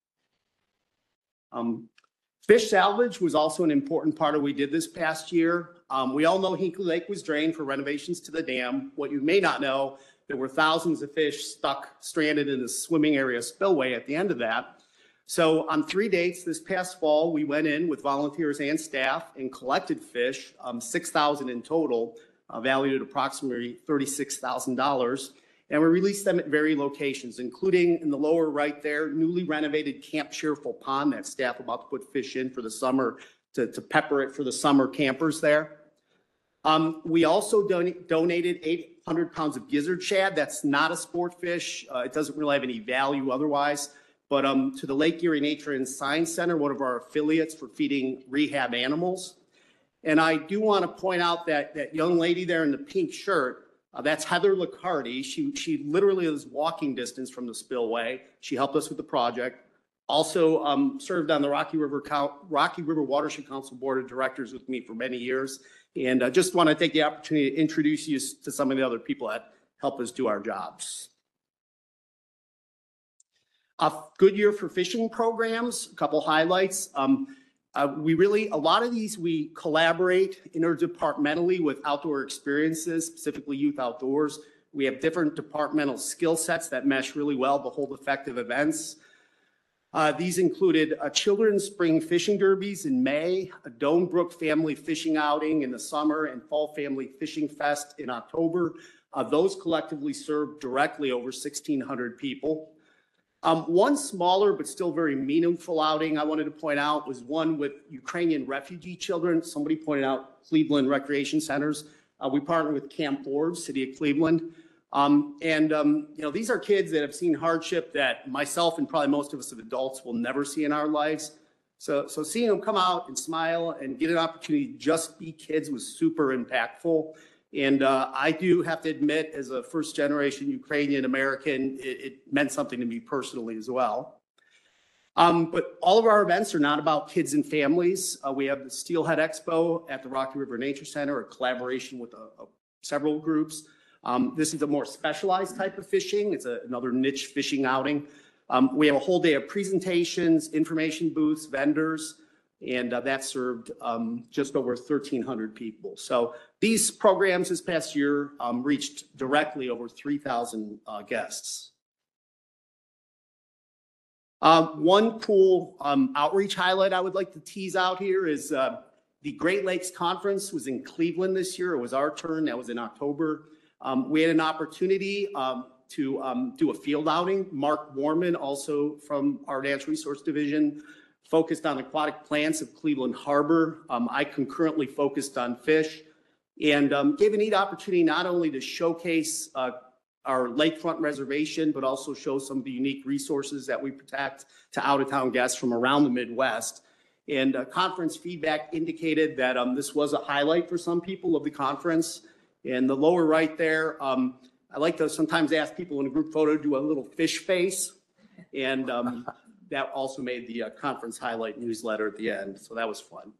Fish salvage was also an important part of what we did this past year. We all know Hinkley Lake was drained for renovations to the dam. What you may not know, there were thousands of fish stranded in the swimming area spillway at the end of that. So on 3 dates this past fall, we went in with volunteers and staff and collected fish, 6,000 in total, valued at approximately $36,000. And we released them at various locations, including in the lower right there, newly renovated Camp Cheerful Pond that staff about to put fish in for the summer to pepper it for the summer campers there. We also donated 800 pounds of gizzard shad. That's not a sport fish. It doesn't really have any value otherwise. But to the Lake Erie Nature and Science Center, one of our affiliates for feeding rehab animals. And I do want to point out that young lady there in the pink shirt, that's Heather Licardi. She literally is walking distance from the spillway. She helped us with the project. Also served on the Rocky River Watershed Council Board of Directors with me for many years. And I just want to take the opportunity to introduce you to some of the other people that help us do our jobs. A good year for fishing programs, a couple highlights. A lot of these we collaborate interdepartmentally with outdoor experiences, specifically youth outdoors. We have different departmental skill sets that mesh really well to hold effective events. These included a children's spring fishing derbies in May, a Doan Brook family fishing outing in the summer, and fall family fishing fest in October. Those collectively served directly over 1,600 people. One smaller but still very meaningful outing I wanted to point out was one with Ukrainian refugee children. Somebody pointed out Cleveland Recreation Centers. We partnered with Camp Forge, City of Cleveland. These are kids that have seen hardship that myself and probably most of us as adults will never see in our lives. So seeing them come out and smile and get an opportunity to just be kids was super impactful. And I do have to admit, as a first generation Ukrainian American, it meant something to me personally as well. But all of our events are not about kids and families. We have the Steelhead Expo at the Rocky River Nature Center, a collaboration with several groups. This is a more specialized type of fishing. It's another niche fishing outing. We have a whole day of presentations, information booths, vendors, and that served just over 1,300 people. So these programs this past year reached directly over 3,000 guests. One cool outreach highlight I would like to tease out here is the Great Lakes Conference was in Cleveland this year. It was our turn. That was in October. We had an opportunity to do a field outing. Mark Warman, also from our Natural Resource Division, focused on aquatic plants of Cleveland Harbor. I concurrently focused on fish and gave a neat opportunity not only to showcase our lakefront reservation, but also show some of the unique resources that we protect to out-of-town guests from around the Midwest. And conference feedback indicated that this was a highlight for some people of the conference. In the lower right there, I like to sometimes ask people in a group photo to do a little fish face. And that also made the conference highlight newsletter at the end. So that was fun.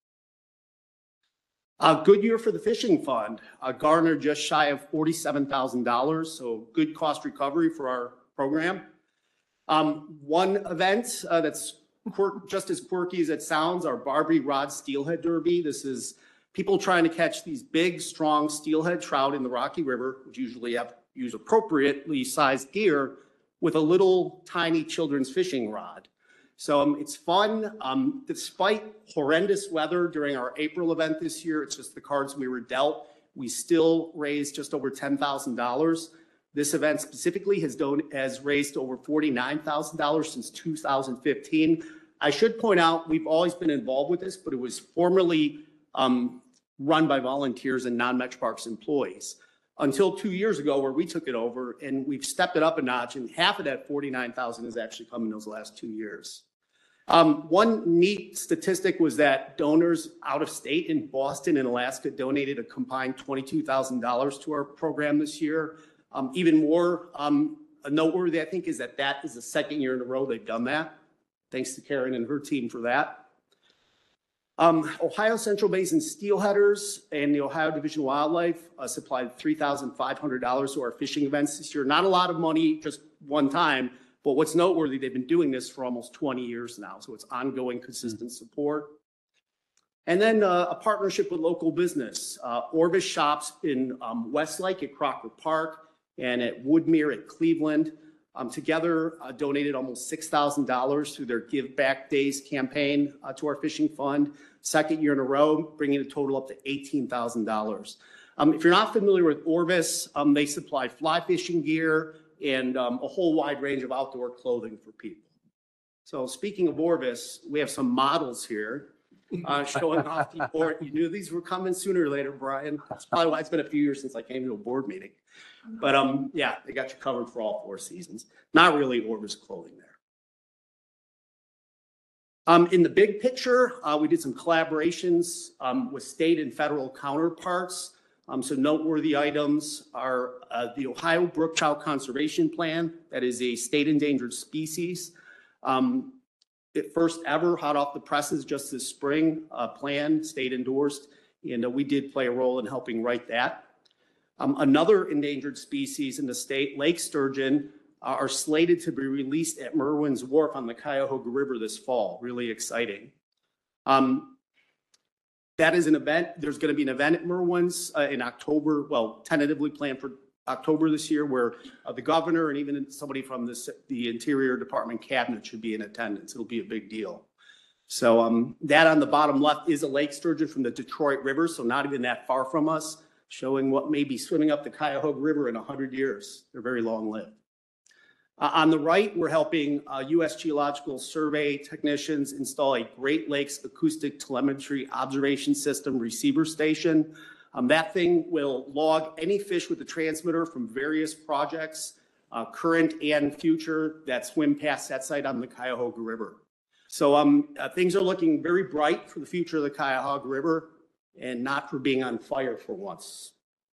A good year for the fishing fund. Garnered just shy of $47,000. So good cost recovery for our program. One event that's just as quirky as it sounds, our Barbie Rod Steelhead Derby. This is people trying to catch these big, strong steelhead trout in the Rocky River, which usually have to use appropriately sized gear with a little tiny children's fishing rod. So it's fun. Despite horrendous weather during our April event this year, it's just the cards we were dealt. We still raised just over $10,000. This event specifically has raised over $49,000 since 2015. I should point out, we've always been involved with this, but it was formerly run by volunteers and non-Metro Parks employees until 2 years ago where we took it over, and we've stepped it up a notch, and half of that $49,000 has actually come in those last 2 years. One neat statistic was that donors out of state in Boston and Alaska donated a combined $22,000 to our program this year. Even more noteworthy, I think, is that is the second year in a row they've done that. Thanks to Karen and her team for that. Ohio Central Basin Steelheaders and the Ohio Division of Wildlife supplied $3,500 to our fishing events this year. Not a lot of money, just one time, but what's noteworthy, they've been doing this for almost 20 years now, so it's ongoing, consistent support. And then a partnership with local business. Orvis Shops in Westlake at Crocker Park and at Woodmere at Cleveland together donated almost $6,000 through their Give Back Days campaign to our fishing fund. Second year in a row, bringing the total up to $18,000. If you're not familiar with Orvis, they supply fly fishing gear and a whole wide range of outdoor clothing for people. So speaking of Orvis, we have some models here showing off the board. You knew these were coming sooner or later, Brian. That's probably why it's been a few years since I came to a board meeting. But yeah, they got you covered for all 4 seasons. Not really Orvis clothing there. In the big picture, we did some collaborations with state and federal counterparts. So noteworthy items are the Ohio Brook Trout Conservation Plan. That is a state endangered species. It first ever, hot off the presses just this spring, plan, state endorsed, and we did play a role in helping write that. Another endangered species in the state, lake sturgeon, are slated to be released at Merwin's Wharf on the Cuyahoga River this fall. Really exciting. That is an event. There's going to be an event at Merwin's in October, well, tentatively planned for October this year, where the governor and even somebody from the Interior Department cabinet should be in attendance. It'll be a big deal. So that on the bottom left is a lake sturgeon from the Detroit River, so not even that far from us, showing what may be swimming up the Cuyahoga River in 100 years. They're very long-lived. On the right, we're helping U.S. Geological Survey technicians install a Great Lakes Acoustic Telemetry Observation System receiver station. That thing will log any fish with the transmitter from various projects, current and future, that swim past that site on the Cuyahoga River. So things are looking very bright for the future of the Cuyahoga River and not for being on fire for once.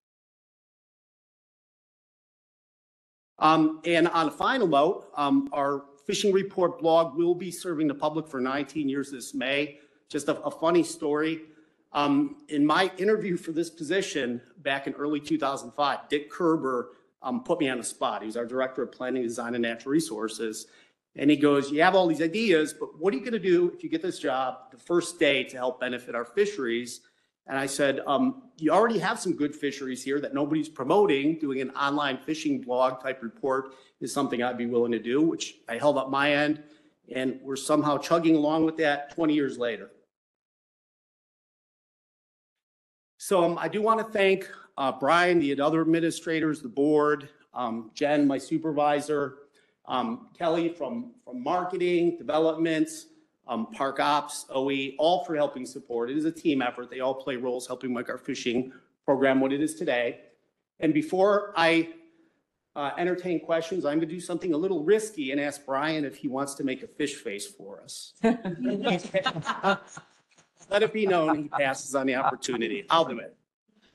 And on a final note, our fishing report blog will be serving the public for 19 years this May. Just a funny story. In my interview for this position back in early 2005, Dick Kerber put me on the spot. He was our director of planning, design, and natural resources. And he goes, you have all these ideas, but what are you going to do if you get this job the first day to help benefit our fisheries? And I said, you already have some good fisheries here that nobody's promoting. Doing an online fishing blog type report is something I'd be willing to do, which I held up my end. And we're somehow chugging along with that 20 years later. So I do want to thank Brian, the other administrators, the board, Jen, my supervisor, Kelly from marketing, development, Park Ops, OE, all for helping support. It is a team effort. They all play roles helping make our fishing program what it is today. And before I entertain questions, I'm going to do something a little risky and ask Brian if he wants to make a fish face for us. Let it be known he passes on the opportunity. I'll do it.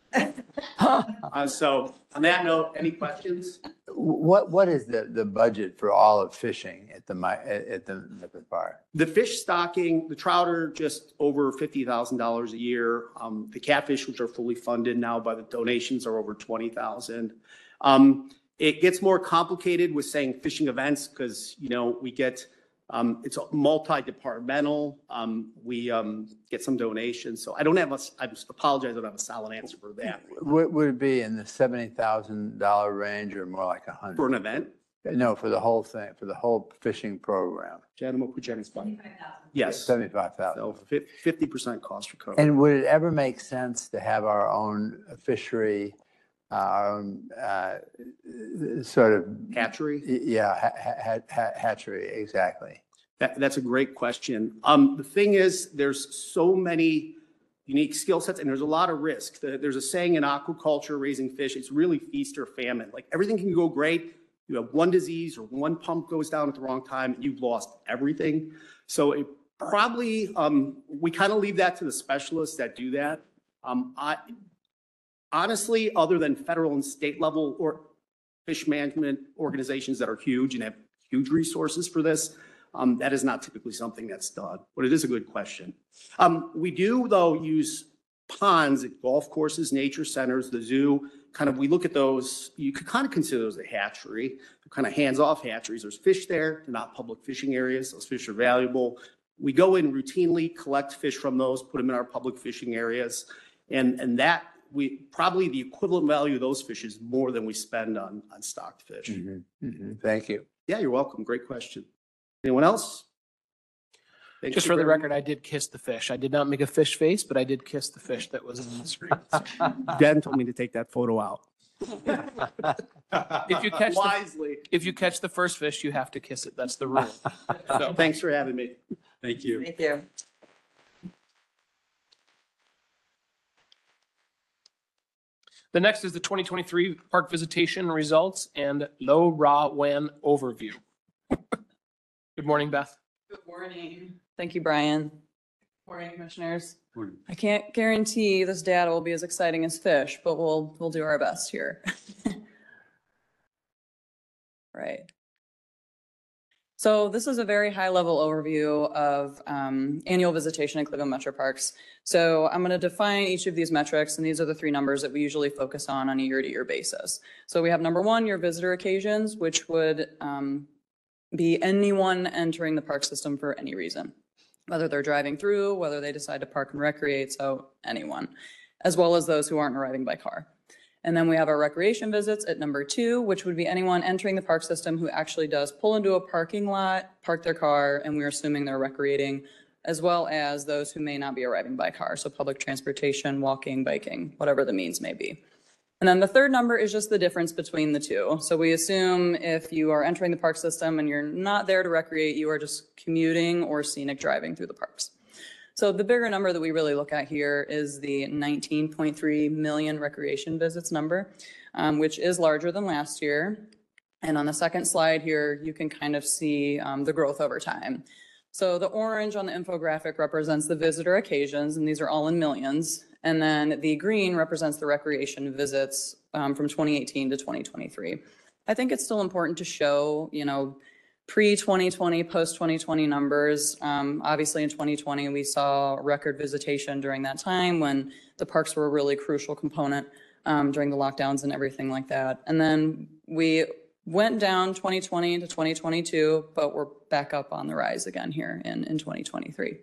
So on that note, any questions? What is the budget for all of fishing at the Nippert Park? The fish stocking, the trout are just over $50,000 a year. The catfish, which are fully funded now by the donations, are over $20,000. It gets more complicated with saying fishing events because, you know, we get, it's multi-departmental. We get some donations. So I don't have I apologize, I don't have a solid answer for that. Would it be in the $70,000 range or more like 100? For an event? No, for the whole thing, for the whole fishing program. Jen, what would Jen's spot? Yes. 75,000. So 50% cost recovery. And would it ever make sense to have our own fishery, our own sort of hatchery? Yeah, hatchery, exactly. That's a great question. The thing is, there's so many unique skill sets and there's a lot of risk. There's a saying in aquaculture, raising fish, it's really feast or famine. Like everything can go great. You have one disease or one pump goes down at the wrong time, and you've lost everything. So it probably, we kind of leave that to the specialists that do that. Honestly, other than federal and state level or fish management organizations that are huge and have huge resources for this, that is not typically something that's done, but it is a good question. We do, though, use ponds at golf courses, nature centers, the zoo. Kind of, we look at those, you could kind of consider those a hatchery. They're kind of hands-off hatcheries. There's fish there. They're not public fishing areas. Those fish are valuable. We go in routinely, collect fish from those, put them in our public fishing areas. And that, probably the equivalent value of those fish is more than we spend on stocked fish. Thank you. Yeah, you're welcome. Great question. Anyone else? Thanks Just for the record, I did kiss the fish. I did not make a fish face, but I did kiss the fish that was on the screen. Dan told me to take that photo out. If you catch wisely, if you catch the first fish, you have to kiss it. That's the rule. So thanks for having me. Thank you. Thank you. The next is the 2023 park visitation results and Lo Ra Wen overview. Good morning, Beth. Good morning. Thank you, Brian. Morning, commissioners. Morning. I can't guarantee this data will be as exciting as fish, but we'll do our best here. Right. So this is a very high-level overview of annual visitation in Cleveland Metro Parks. So I'm going to define each of these metrics, and these are the three numbers that we usually focus on a year-to-year basis. So we have number one, your visitor occasions, which would be anyone entering the park system for any reason, whether they're driving through, whether they decide to park and recreate, so anyone, as well as those who aren't arriving by car. And then we have our recreation visits at number two, which would be anyone entering the park system who actually does pull into a parking lot, park their car, and we're assuming they're recreating, as well as those who may not be arriving by car, so public transportation, walking, biking, whatever the means may be. And then the third number is just the difference between the two. So we assume if you are entering the park system and you're not there to recreate, you are just commuting or scenic driving through the parks. So the bigger number that we really look at here is the 19.3 million recreation visits number, which is larger than last year. And on the second slide here, you can kind of see the growth over time. So the orange on the infographic represents the visitor occasions, and these are all in millions. And then the green represents the recreation visits from 2018 to 2023. I think it's still important to show, you know, pre-2020, post-2020 numbers. Obviously in 2020, we saw record visitation during that time when the parks were a really crucial component during the lockdowns and everything like that. And then We went down 2020 to 2022, but we're back up on the rise again here in 2023.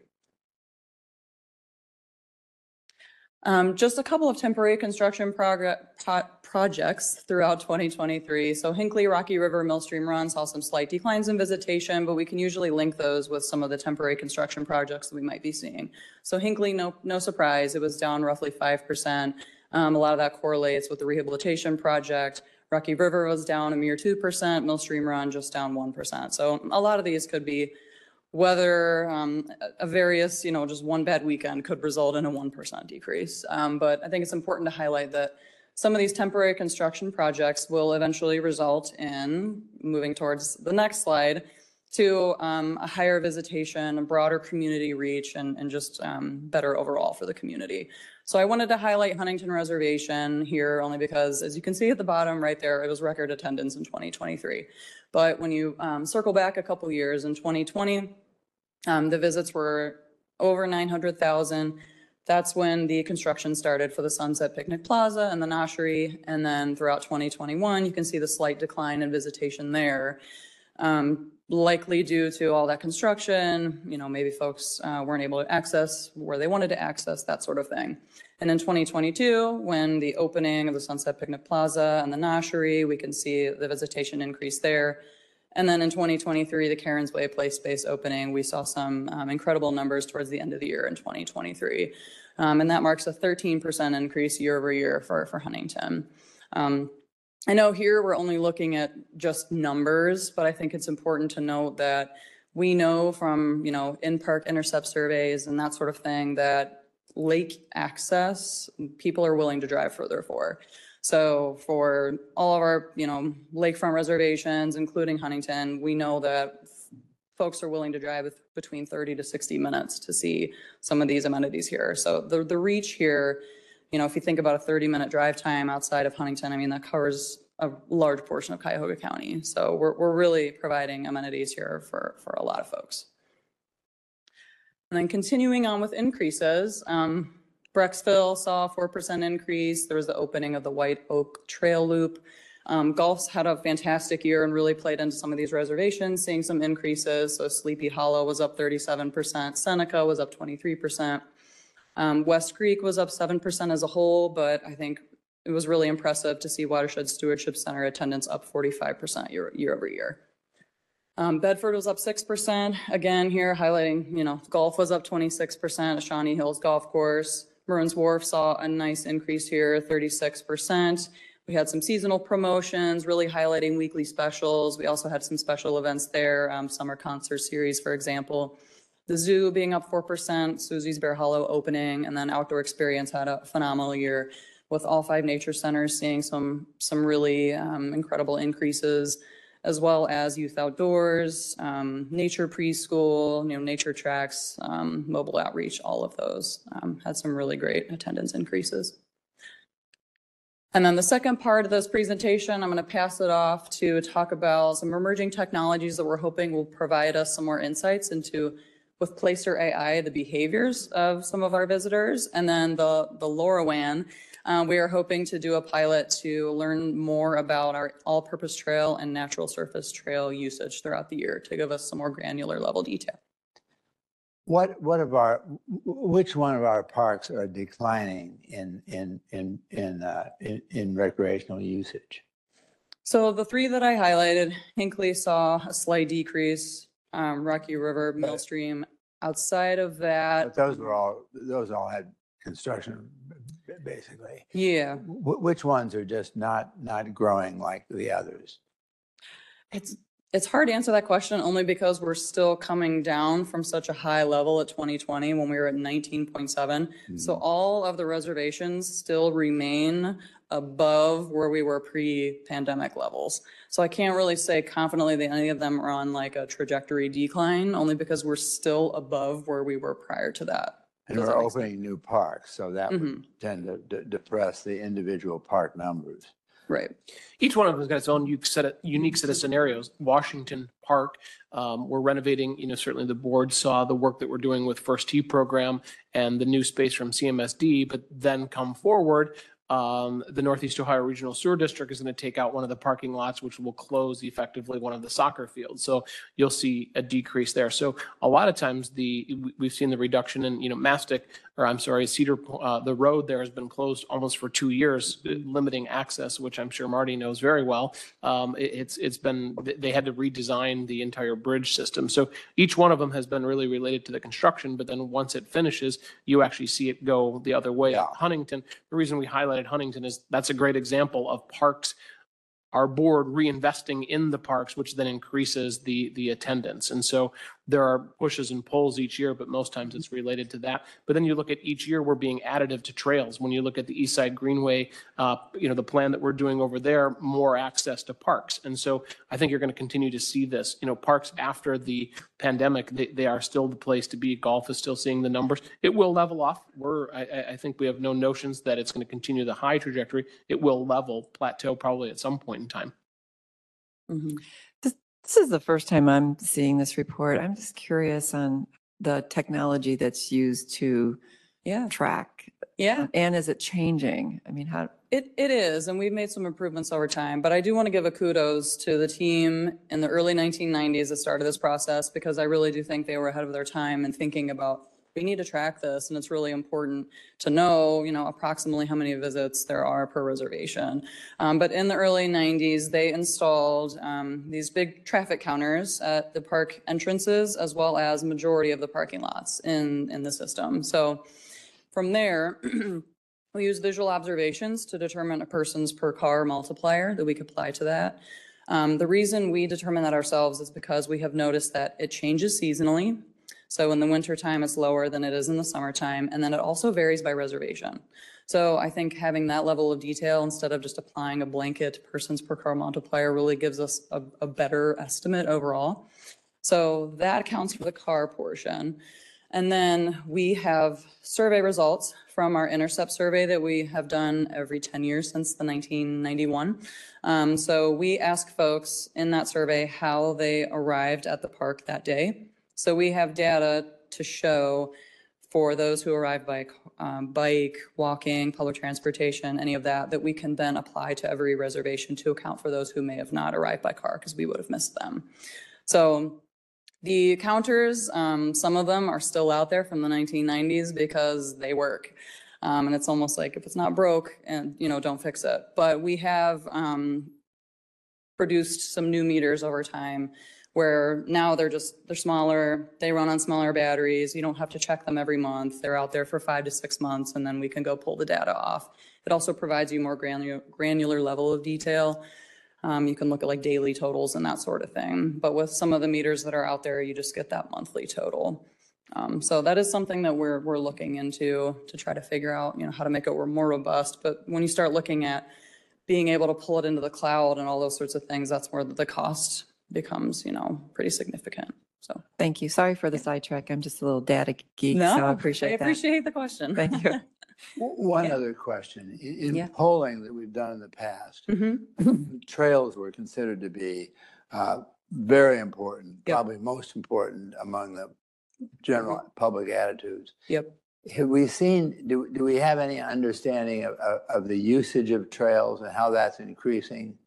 Just a couple of temporary construction projects throughout 2023. So Hinckley, Rocky River, Millstream Run saw some slight declines in visitation, but we can usually link those with some of the temporary construction projects that we might be seeing. So Hinckley, no surprise, it was down roughly 5%. A lot of that correlates with the rehabilitation project. Rocky River was down a mere 2%, Millstream Run just down 1%. So a lot of these could be whether a various, just one bad weekend could result in a 1% decrease. But I think it's important to highlight that some of these temporary construction projects will eventually result in, moving towards the next slide, to a higher visitation, a broader community reach, and just better overall for the community. So I wanted to highlight Huntington Reservation here only because, as you can see at the bottom right there, it was record attendance in 2023. But when you circle back a couple years, in 2020, the visits were over 900,000. That's when the construction started for the Sunset Picnic Plaza and the Noshery. And then throughout 2021, you can see the slight decline in visitation there. Likely due to all that construction, maybe folks weren't able to access where they wanted to access, that sort of thing. And in 2022, when the opening of the Sunset Picnic Plaza and the Noshery, we can see the visitation increase there. And then in 2023, the Cairns Way Play Space opening, we saw some incredible numbers towards the end of the year in 2023. And that marks a 13% increase year over year for Huntington. I know here we're only looking at just numbers, but I think it's important to note that we know from, in-park intercept surveys and that sort of thing that lake access, people are willing to drive further for. So for all of our, lakefront reservations, including Huntington, we know that folks are willing to drive between 30 to 60 minutes to see some of these amenities here. So the reach here, if you think about a 30-minute drive time outside of Huntington, that covers a large portion of Cuyahoga County. So we're really providing amenities here for a lot of folks. And then continuing on with increases, Brecksville saw a 4% increase. There was the opening of the White Oak Trail Loop. Golf's had a fantastic year and really played into some of these reservations, seeing some increases. So Sleepy Hollow was up 37%, Seneca was up 23%. West Creek was up 7% as a whole, but I think it was really impressive to see Watershed Stewardship Center attendance up 45% year over year. Bedford was up 6%. Again, here highlighting, golf was up 26%, Shawnee Hills Golf Course. Maroons Wharf saw a nice increase here, 36%. We had some seasonal promotions, really highlighting weekly specials. We also had some special events there, summer concert series, for example. The zoo being up 4%, Susie's Bear Hollow opening, and then Outdoor Experience had a phenomenal year with all 5 nature centers seeing some really incredible increases, as well as Youth Outdoors, Nature Preschool, Nature Tracks, Mobile Outreach, all of those had some really great attendance increases. And then the second part of this presentation, I'm going to pass it off to talk about some emerging technologies that we're hoping will provide us some more insights into, with Placer AI, the behaviors of some of our visitors. And then the LoRaWAN, we are hoping to do a pilot to learn more about our all-purpose trail and natural surface trail usage throughout the year to give us some more granular level detail. Which one of our parks are declining in recreational usage? So the 3 that I highlighted, Hinckley saw a slight decrease, Rocky River, Millstream. Outside of that, but those all had construction, basically. Yeah. Which ones are just not growing like the others? It's hard to answer that question only because we're still coming down from such a high level at 2020 when we were at 19.7. So all of the reservations still remain above where we were pre-pandemic levels. So I can't really say confidently that any of them are on like a trajectory decline, only because we're still above where we were prior to that. And we're opening new parks, so that would tend to depress the individual park numbers. Right. Each one of them has got its own unique set of scenarios. Washington Park, we're renovating, certainly the board saw the work that we're doing with First Tee program and the new space from CMSD, but then come forward, the Northeast Ohio Regional Sewer District is going to take out one of the parking lots, which will close effectively one of the soccer fields. So you'll see a decrease there. So a lot of times we've seen the reduction in, Cedar, the road there has been closed almost for 2 years, limiting access, which I'm sure Marty knows very well. They had to redesign the entire bridge system. So each one of them has been really related to the construction, but then once it finishes, you actually see it go the other way. Yeah. Huntington, the reason we highlighted Huntington is that's a great example of parks, our board reinvesting in the parks, which then increases the attendance. And so there are pushes and pulls each year, but most times it's related to that. But then you look at each year, we're being additive to trails. When you look at the East Side Greenway, the plan that we're doing over there, more access to parks. And so I think you're going to continue to see this. Parks after the pandemic, they are still the place to be. Golf is still seeing the numbers. It will level off. I think we have no notions that it's going to continue the high trajectory. It will plateau probably at some point in time. Mhm. This is the first time I'm seeing this report. I'm just curious on the technology that's used to track. Yeah. And is it changing? I mean, how? It is, and we've made some improvements over time, but I do want to give a kudos to the team in the early 1990s that started this process, because I really do think they were ahead of their time in thinking about, we need to track this, and it's really important to know, approximately how many visits there are per reservation. But in the early 90s, they installed these big traffic counters at the park entrances, as well as majority of the parking lots in the system. So from there, we use visual observations to determine a person's per car multiplier that we could apply to that. The reason we determine that ourselves is because we have noticed that it changes seasonally. So in the wintertime, it's lower than it is in the summertime. And then it also varies by reservation. So I think having that level of detail instead of just applying a blanket persons per car multiplier really gives us a better estimate overall. So that accounts for the car portion. And then we have survey results from our Intercept survey that we have done every 10 years since the 1991. So we ask folks in that survey how they arrived at the park that day. So we have data to show for those who arrive by bike, walking, public transportation, any of that, that we can then apply to every reservation to account for those who may have not arrived by car because we would have missed them. So the counters, some of them are still out there from the 1990s because they work. And it's almost like if it's not broke, and don't fix it. But we have produced some new meters over time where now they're smaller, they run on smaller batteries, you don't have to check them every month, they're out there for 5 to 6 months, and then we can go pull the data off. It also provides you more granular level of detail. You can look at like daily totals and that sort of thing. But with some of the meters that are out there, you just get that monthly total. So that is something that we're looking into to try to figure out, how to make it more robust. But when you start looking at being able to pull it into the cloud and all those sorts of things, that's where the cost becomes, pretty significant. So Thank you. Sorry for the sidetrack. I'm just a little data geek, no, so I appreciate that. I appreciate the question. Thank you. One other question. In Yeah. polling that we've done in the past, trails were considered to be very important, Yep. probably most important among the general public attitudes. Yep. Have we seen, do we have any understanding of the usage of trails and how that's increasing?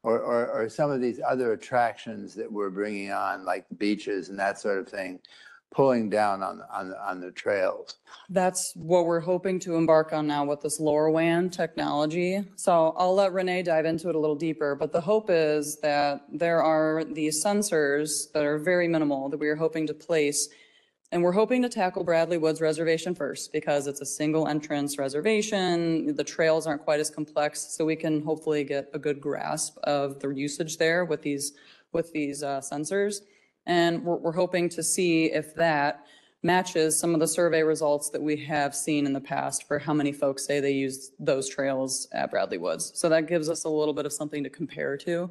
Or some of these other attractions that we're bringing on, like beaches and that sort of thing, pulling down on the trails? That's what we're hoping to embark on now with this LoRaWAN technology. So I'll let Renee dive into it a little deeper, but the hope is that there are these sensors that are very minimal that we are hoping to place. And we're hoping to tackle Bradley Woods Reservation first because it's a single entrance reservation. The trails aren't quite as complex, so we can hopefully get a good grasp of the usage there with these sensors. And we're hoping to see if that matches some of the survey results that we have seen in the past for how many folks say they use those trails at Bradley Woods. So that gives us a little bit of something to compare to.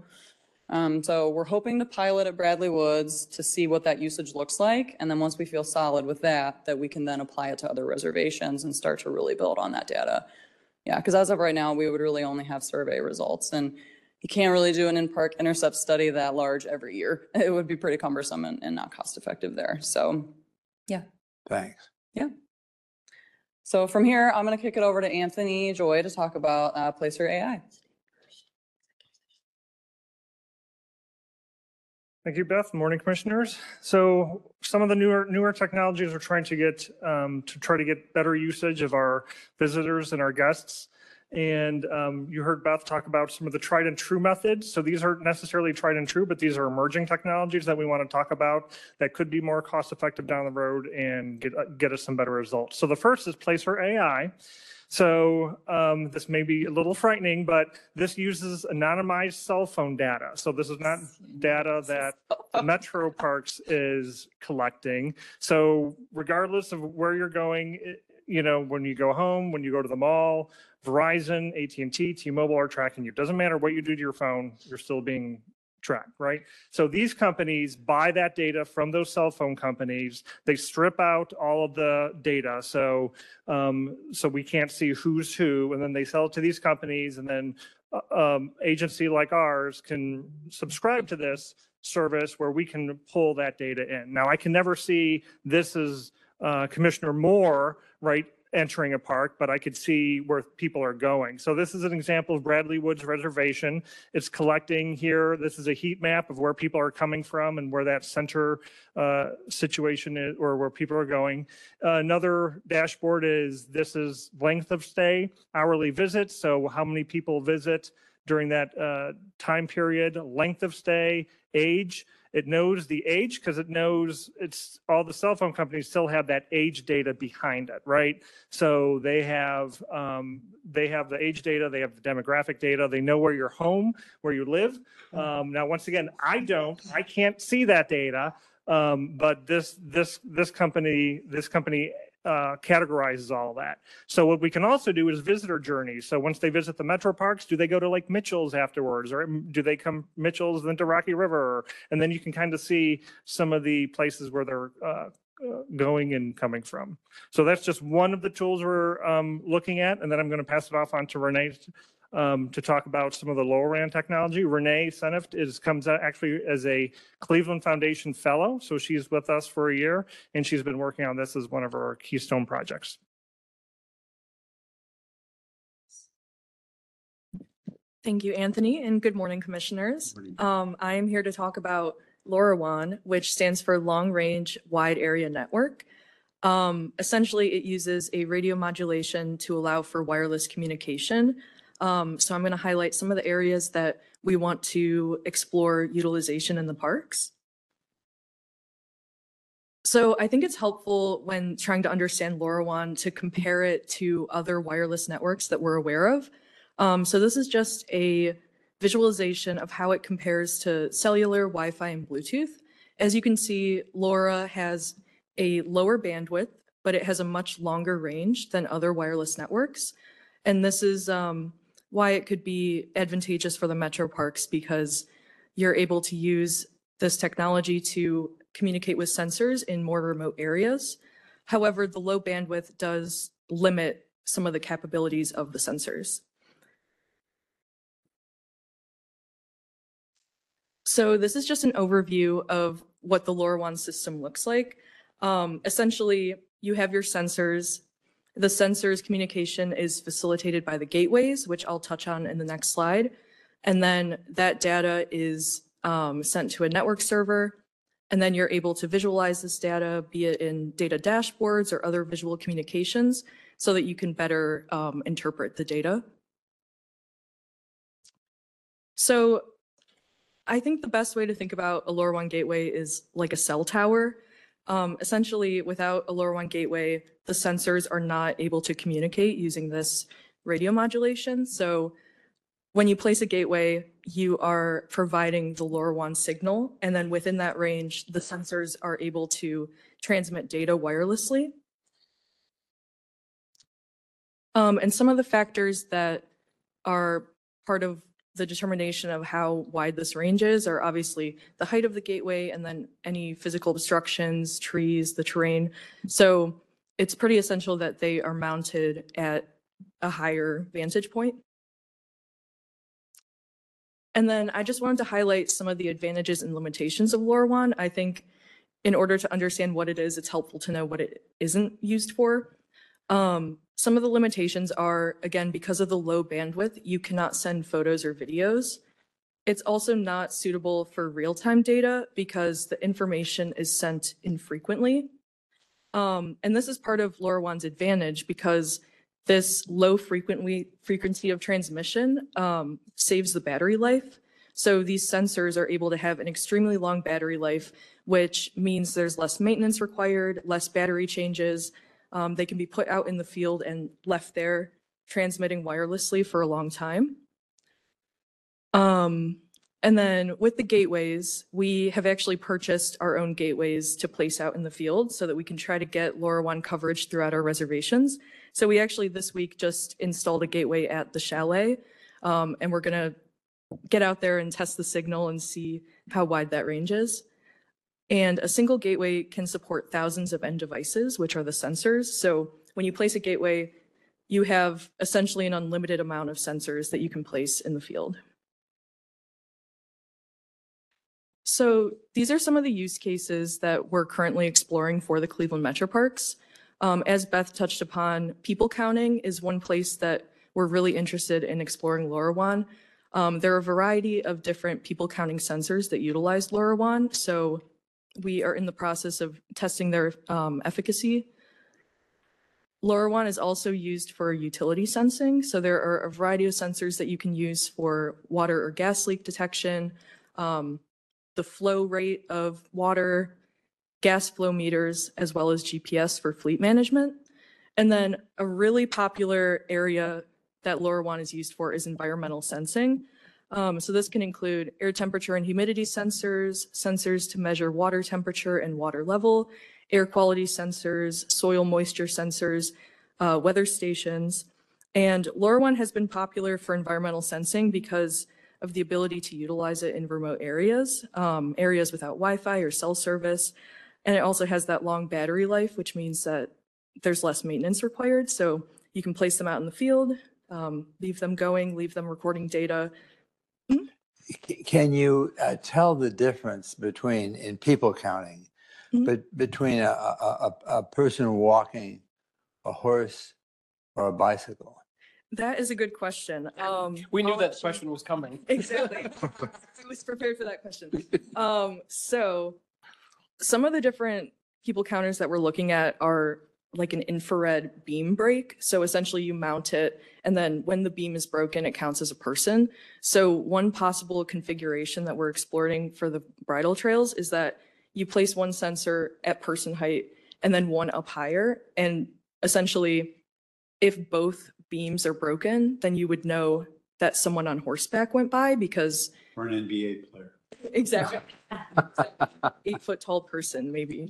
So we're hoping to pilot at Bradley Woods to see what that usage looks like. And then once we feel solid with that we can then apply it to other reservations and start to really build on that data. Yeah, because as of right now, we would really only have survey results. And you can't really do an in-park intercept study that large every year. It would be pretty cumbersome and not cost effective there. So, yeah. Thanks. Yeah. So from here, I'm going to kick it over to Anthony Joy to talk about Placer AI. Thank you, Beth. Morning, commissioners. So some of the newer technologies we're trying to get to try to get better usage of our visitors and our guests. And you heard Beth talk about some of the tried and true methods. So these aren't necessarily tried and true, but these are emerging technologies that we want to talk about that could be more cost effective down the road and get us some better results. So the first is Placer AI. So this may be a little frightening, but this uses anonymized cell phone data. So this is not data that Metro Parks is collecting. So regardless of where you're going, you know, when you go home, when you go to the mall, Verizon, AT&T, T-Mobile are tracking you. Doesn't matter what you do to your phone, you're still being tracked, right? So these companies buy that data from those cell phone companies. They strip out all of the data, so we can't see who's who, and then they sell it to these companies, and then agency like ours can subscribe to this service where we can pull that data in. Now, I can never see this as Commissioner Moore, right, entering a park, but I could see where people are going. So this is an example of Bradley Woods Reservation. It's collecting here. This is a heat map of where people are coming from and where that center situation is, or where people are going. Another dashboard is, this is length of stay, hourly visits. So how many people visit during that time period, length of stay, age. It knows the age because it knows it's all the cell phone companies still have that age data behind it, right? So they have the age data, they have the demographic data, they know where you're home, where you live. Now, once again, I can't see that data, but this company categorizes all that. So what we can also do is visitor journeys. So once they visit the Metro Parks, do they go to like Mitchell's afterwards, or do they come Mitchell's then to Rocky River? And then you can kind of see some of the places where they're going and coming from. So that's just one of the tools we're looking at. And then I'm going to pass it off on to Renee to talk about some of the lower-end technology. Renee Seneft comes out actually as a Cleveland Foundation Fellow. So she's with us for a year, and she's been working on this as one of our keystone projects. Thank you, Anthony, and good morning, commissioners. I am here to talk about LoRaWAN, which stands for Long Range Wide Area Network. Essentially, it uses a radio modulation to allow for wireless communication. So I'm going to highlight some of the areas that we want to explore utilization in the parks. So I think it's helpful when trying to understand LoRaWAN to compare it to other wireless networks that we're aware of. So this is just a visualization of how it compares to cellular, Wi-Fi, and Bluetooth. As you can see, LoRa has a lower bandwidth, but it has a much longer range than other wireless networks. And this is why it could be advantageous for the Metro Parks, because you're able to use this technology to communicate with sensors in more remote areas. However, the low bandwidth does limit some of the capabilities of the sensors. So this is just an overview of what the LoRaWAN system looks like. Essentially, you have your sensors. The sensors communication is facilitated by the gateways, which I'll touch on in the next slide. And then that data is sent to a network server. And then you're able to visualize this data, be it in data dashboards or other visual communications, so that you can better interpret the data. So I think the best way to think about a LoRaWAN gateway is like a cell tower. Essentially, without a LoRaWAN gateway, the sensors are not able to communicate using this radio modulation. So when you place a gateway, you are providing the LoRaWAN signal, and then within that range, the sensors are able to transmit data wirelessly. And some of the factors that are part of the determination of how wide this range is are obviously the height of the gateway and then any physical obstructions, trees, the terrain. So it's pretty essential that they are mounted at a higher vantage point. And then I just wanted to highlight some of the advantages and limitations of LoRaWAN. I think in order to understand what it is, it's helpful to know what it isn't used for. Some of the limitations are, again, because of the low bandwidth, you cannot send photos or videos. It's also not suitable for real-time data because the information is sent infrequently. And this is part of LoRaWAN's advantage because this low frequency of transmission saves the battery life. So these sensors are able to have an extremely long battery life, which means there's less maintenance required, less battery changes. They can be put out in the field and left there transmitting wirelessly for a long time. And then with the gateways, we have actually purchased our own gateways to place out in the field so that we can try to get LoRaWAN coverage throughout our reservations. So we actually this week just installed a gateway at the chalet, and we're gonna get out there and test the signal and see how wide that range is. And a single gateway can support thousands of end devices, which are the sensors. So when you place a gateway, you have essentially an unlimited amount of sensors that you can place in the field. So these are some of the use cases that we're currently exploring for the Cleveland Metro Parks. As Beth touched upon, people counting is one place that we're really interested in exploring LoRaWAN. There are a variety of different people counting sensors that utilize LoRaWAN, so we are in the process of testing their efficacy. LoRaWAN is also used for utility sensing, so there are a variety of sensors that you can use for water or gas leak detection, the flow rate of water, gas flow meters, as well as GPS for fleet management. And then a really popular area that LoRaWAN is used for is environmental sensing. So this can include air temperature and humidity sensors, sensors to measure water temperature and water level, air quality sensors, soil moisture sensors, weather stations. And LoRaWAN has been popular for environmental sensing because of the ability to utilize it in remote areas, areas without Wi-Fi or cell service. And it also has that long battery life, which means that there's less maintenance required. So you can place them out in the field, leave them going, leave them recording data. Can you tell the difference between, in people counting, but between a person walking, a horse, or a bicycle? That is a good question. We knew that question was coming. Exactly. I was prepared for that question. So some of the different people counters that we're looking at are like an infrared beam break. So essentially you mount it, and then when the beam is broken, it counts as a person. So one possible configuration that we're exploring for the bridle trails is that you place one sensor at person height and then one up higher. And essentially, if both beams are broken, then you would know that someone on horseback went by because... Or an NBA player. Exactly. 8-foot tall person, maybe.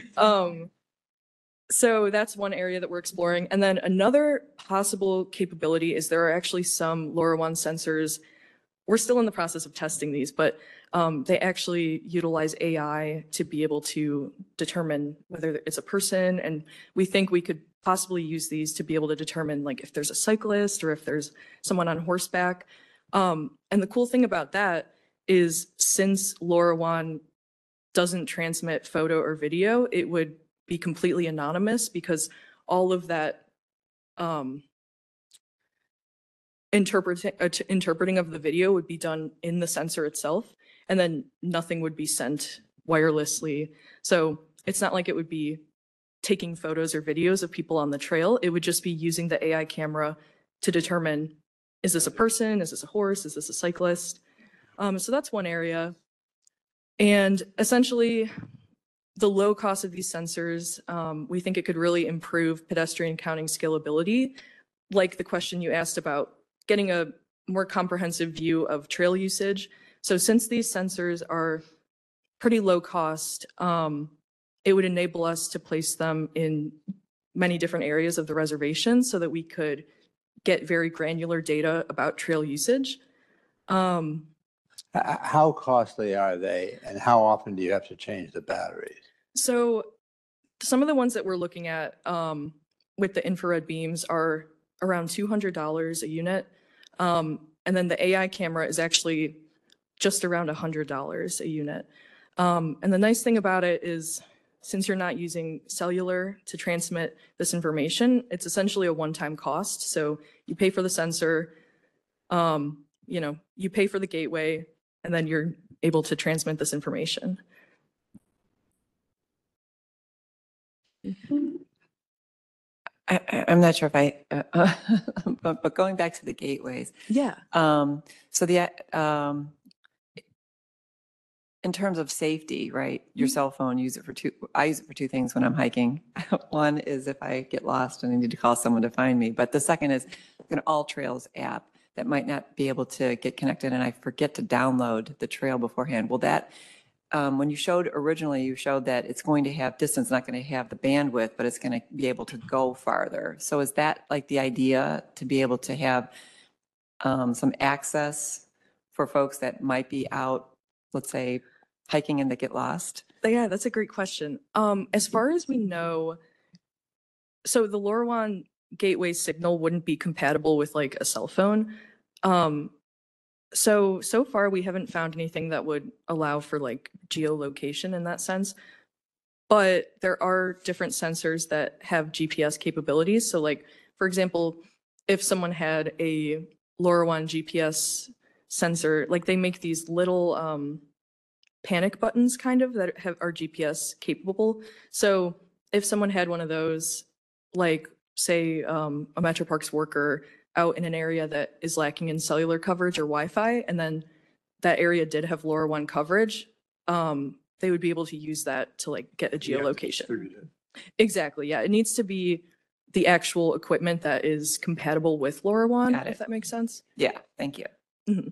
So that's one area that we're exploring. And then another possible capability is there are actually some LoRaWAN sensors. We're still in the process of testing these, but they actually utilize AI to be able to determine whether it's a person. And we think we could possibly use these to be able to determine like if there's a cyclist or if there's someone on horseback. And the cool thing about that is since LoRaWAN doesn't transmit photo or video, it would be completely anonymous because all of that interpreting of the video would be done in the sensor itself, and then nothing would be sent wirelessly. So it's not like it would be taking photos or videos of people on the trail. It would just be using the AI camera to determine, is this a person? Is this a horse? Is this a cyclist? So that's one area. And essentially, the low cost of these sensors, we think it could really improve pedestrian counting scalability, like the question you asked about getting a more comprehensive view of trail usage. So since these sensors are pretty low cost, it would enable us to place them in many different areas of the reservation so that we could get very granular data about trail usage. How costly are they, and how often do you have to change the batteries? So some of the ones that we're looking at with the infrared beams are around $200 a unit. And then the AI camera is actually just around $100 a unit. And the nice thing about it is since you're not using cellular to transmit this information, it's essentially a one-time cost. So you pay for the sensor, you pay for the gateway, and then you're able to transmit this information. I'm not sure if but going back to the gateways. Yeah. So in terms of safety, right? Your cell phone, I use it for two things when I'm hiking. One is if I get lost and I need to call someone to find me. But the second is an All Trails app that might not be able to get connected and I forget to download the trail beforehand. Will that, when you showed originally, you showed that it's going to have distance, not going to have the bandwidth, but it's going to be able to go farther. So is that like the idea, to be able to have some access for folks that might be out, let's say, hiking and they get lost? Yeah, that's a great question. As far as we know, so the LoRaWAN gateway signal wouldn't be compatible with like a cell phone. So far we haven't found anything that would allow for like geolocation in that sense. But there are different sensors that have GPS capabilities. So like, for example, if someone had a LoRaWAN GPS sensor, like they make these little panic buttons kind of that are GPS capable. So if someone had one of those, like say a Metro Parks worker out in an area that is lacking in cellular coverage or Wi-Fi, and then that area did have LoRaWAN coverage, they would be able to use that to like get a geolocation. Exactly, yeah. It needs to be the actual equipment that is compatible with LoRaWAN, if that makes sense. Yeah, thank you. Mhm.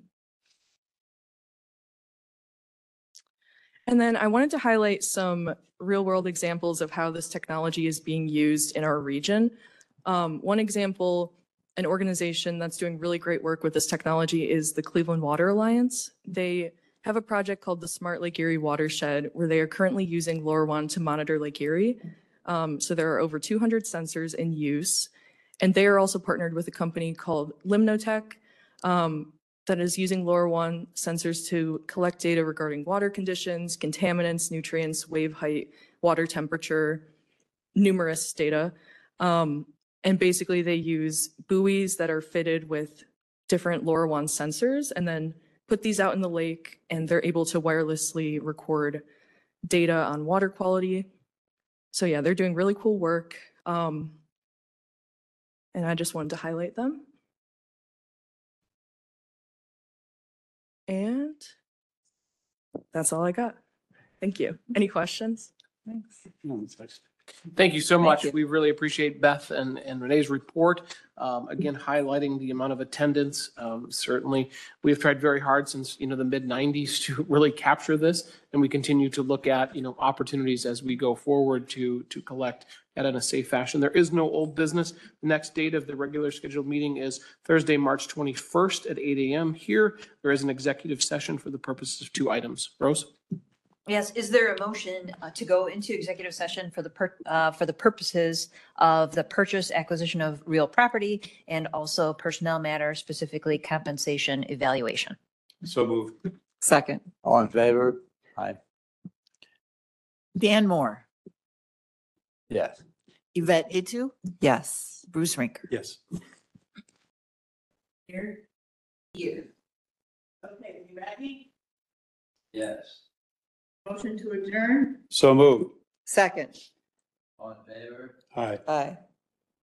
And then I wanted to highlight some real world examples of how this technology is being used in our region. One example, an organization that's doing really great work with this technology is the Cleveland Water Alliance. They have a project called the Smart Lake Erie Watershed, where they are currently using LoRaWAN to monitor Lake Erie. So there are over 200 sensors in use, and they are also partnered with a company called Limnotech, that is using LoRaWAN sensors to collect data regarding water conditions, contaminants, nutrients, wave height, water temperature, numerous data. And basically they use buoys that are fitted with different LoRaWAN sensors and then put these out in the lake, and they're able to wirelessly record data on water quality. So yeah, they're doing really cool work. And I just wanted to highlight them. And that's all I got. Thank you. Any questions? Thanks. Thank you so Thank much. you. We really appreciate Beth and Renee's report. Again, highlighting the amount of attendance. Certainly, we have tried very hard since, the mid 90s to really capture this. And we continue to look at, opportunities as we go forward to collect that in a safe fashion. There is no old business. The next date of the regular scheduled meeting is Thursday, March 21st at 8 a.m. here. There is an executive session for the purposes of 2 items. Rose? Yes, is there a motion to go into executive session for the purposes of the purchase, acquisition of real property, and also personnel matters, specifically compensation evaluation? So moved. Second. All in favor? Aye. Dan Moore, Yes. Yvette Itu, Yes. Bruce Rinker. Yes. Here. Okay, you ready? Yes. Motion to adjourn? So moved. Second. All in favor? Aye. Aye.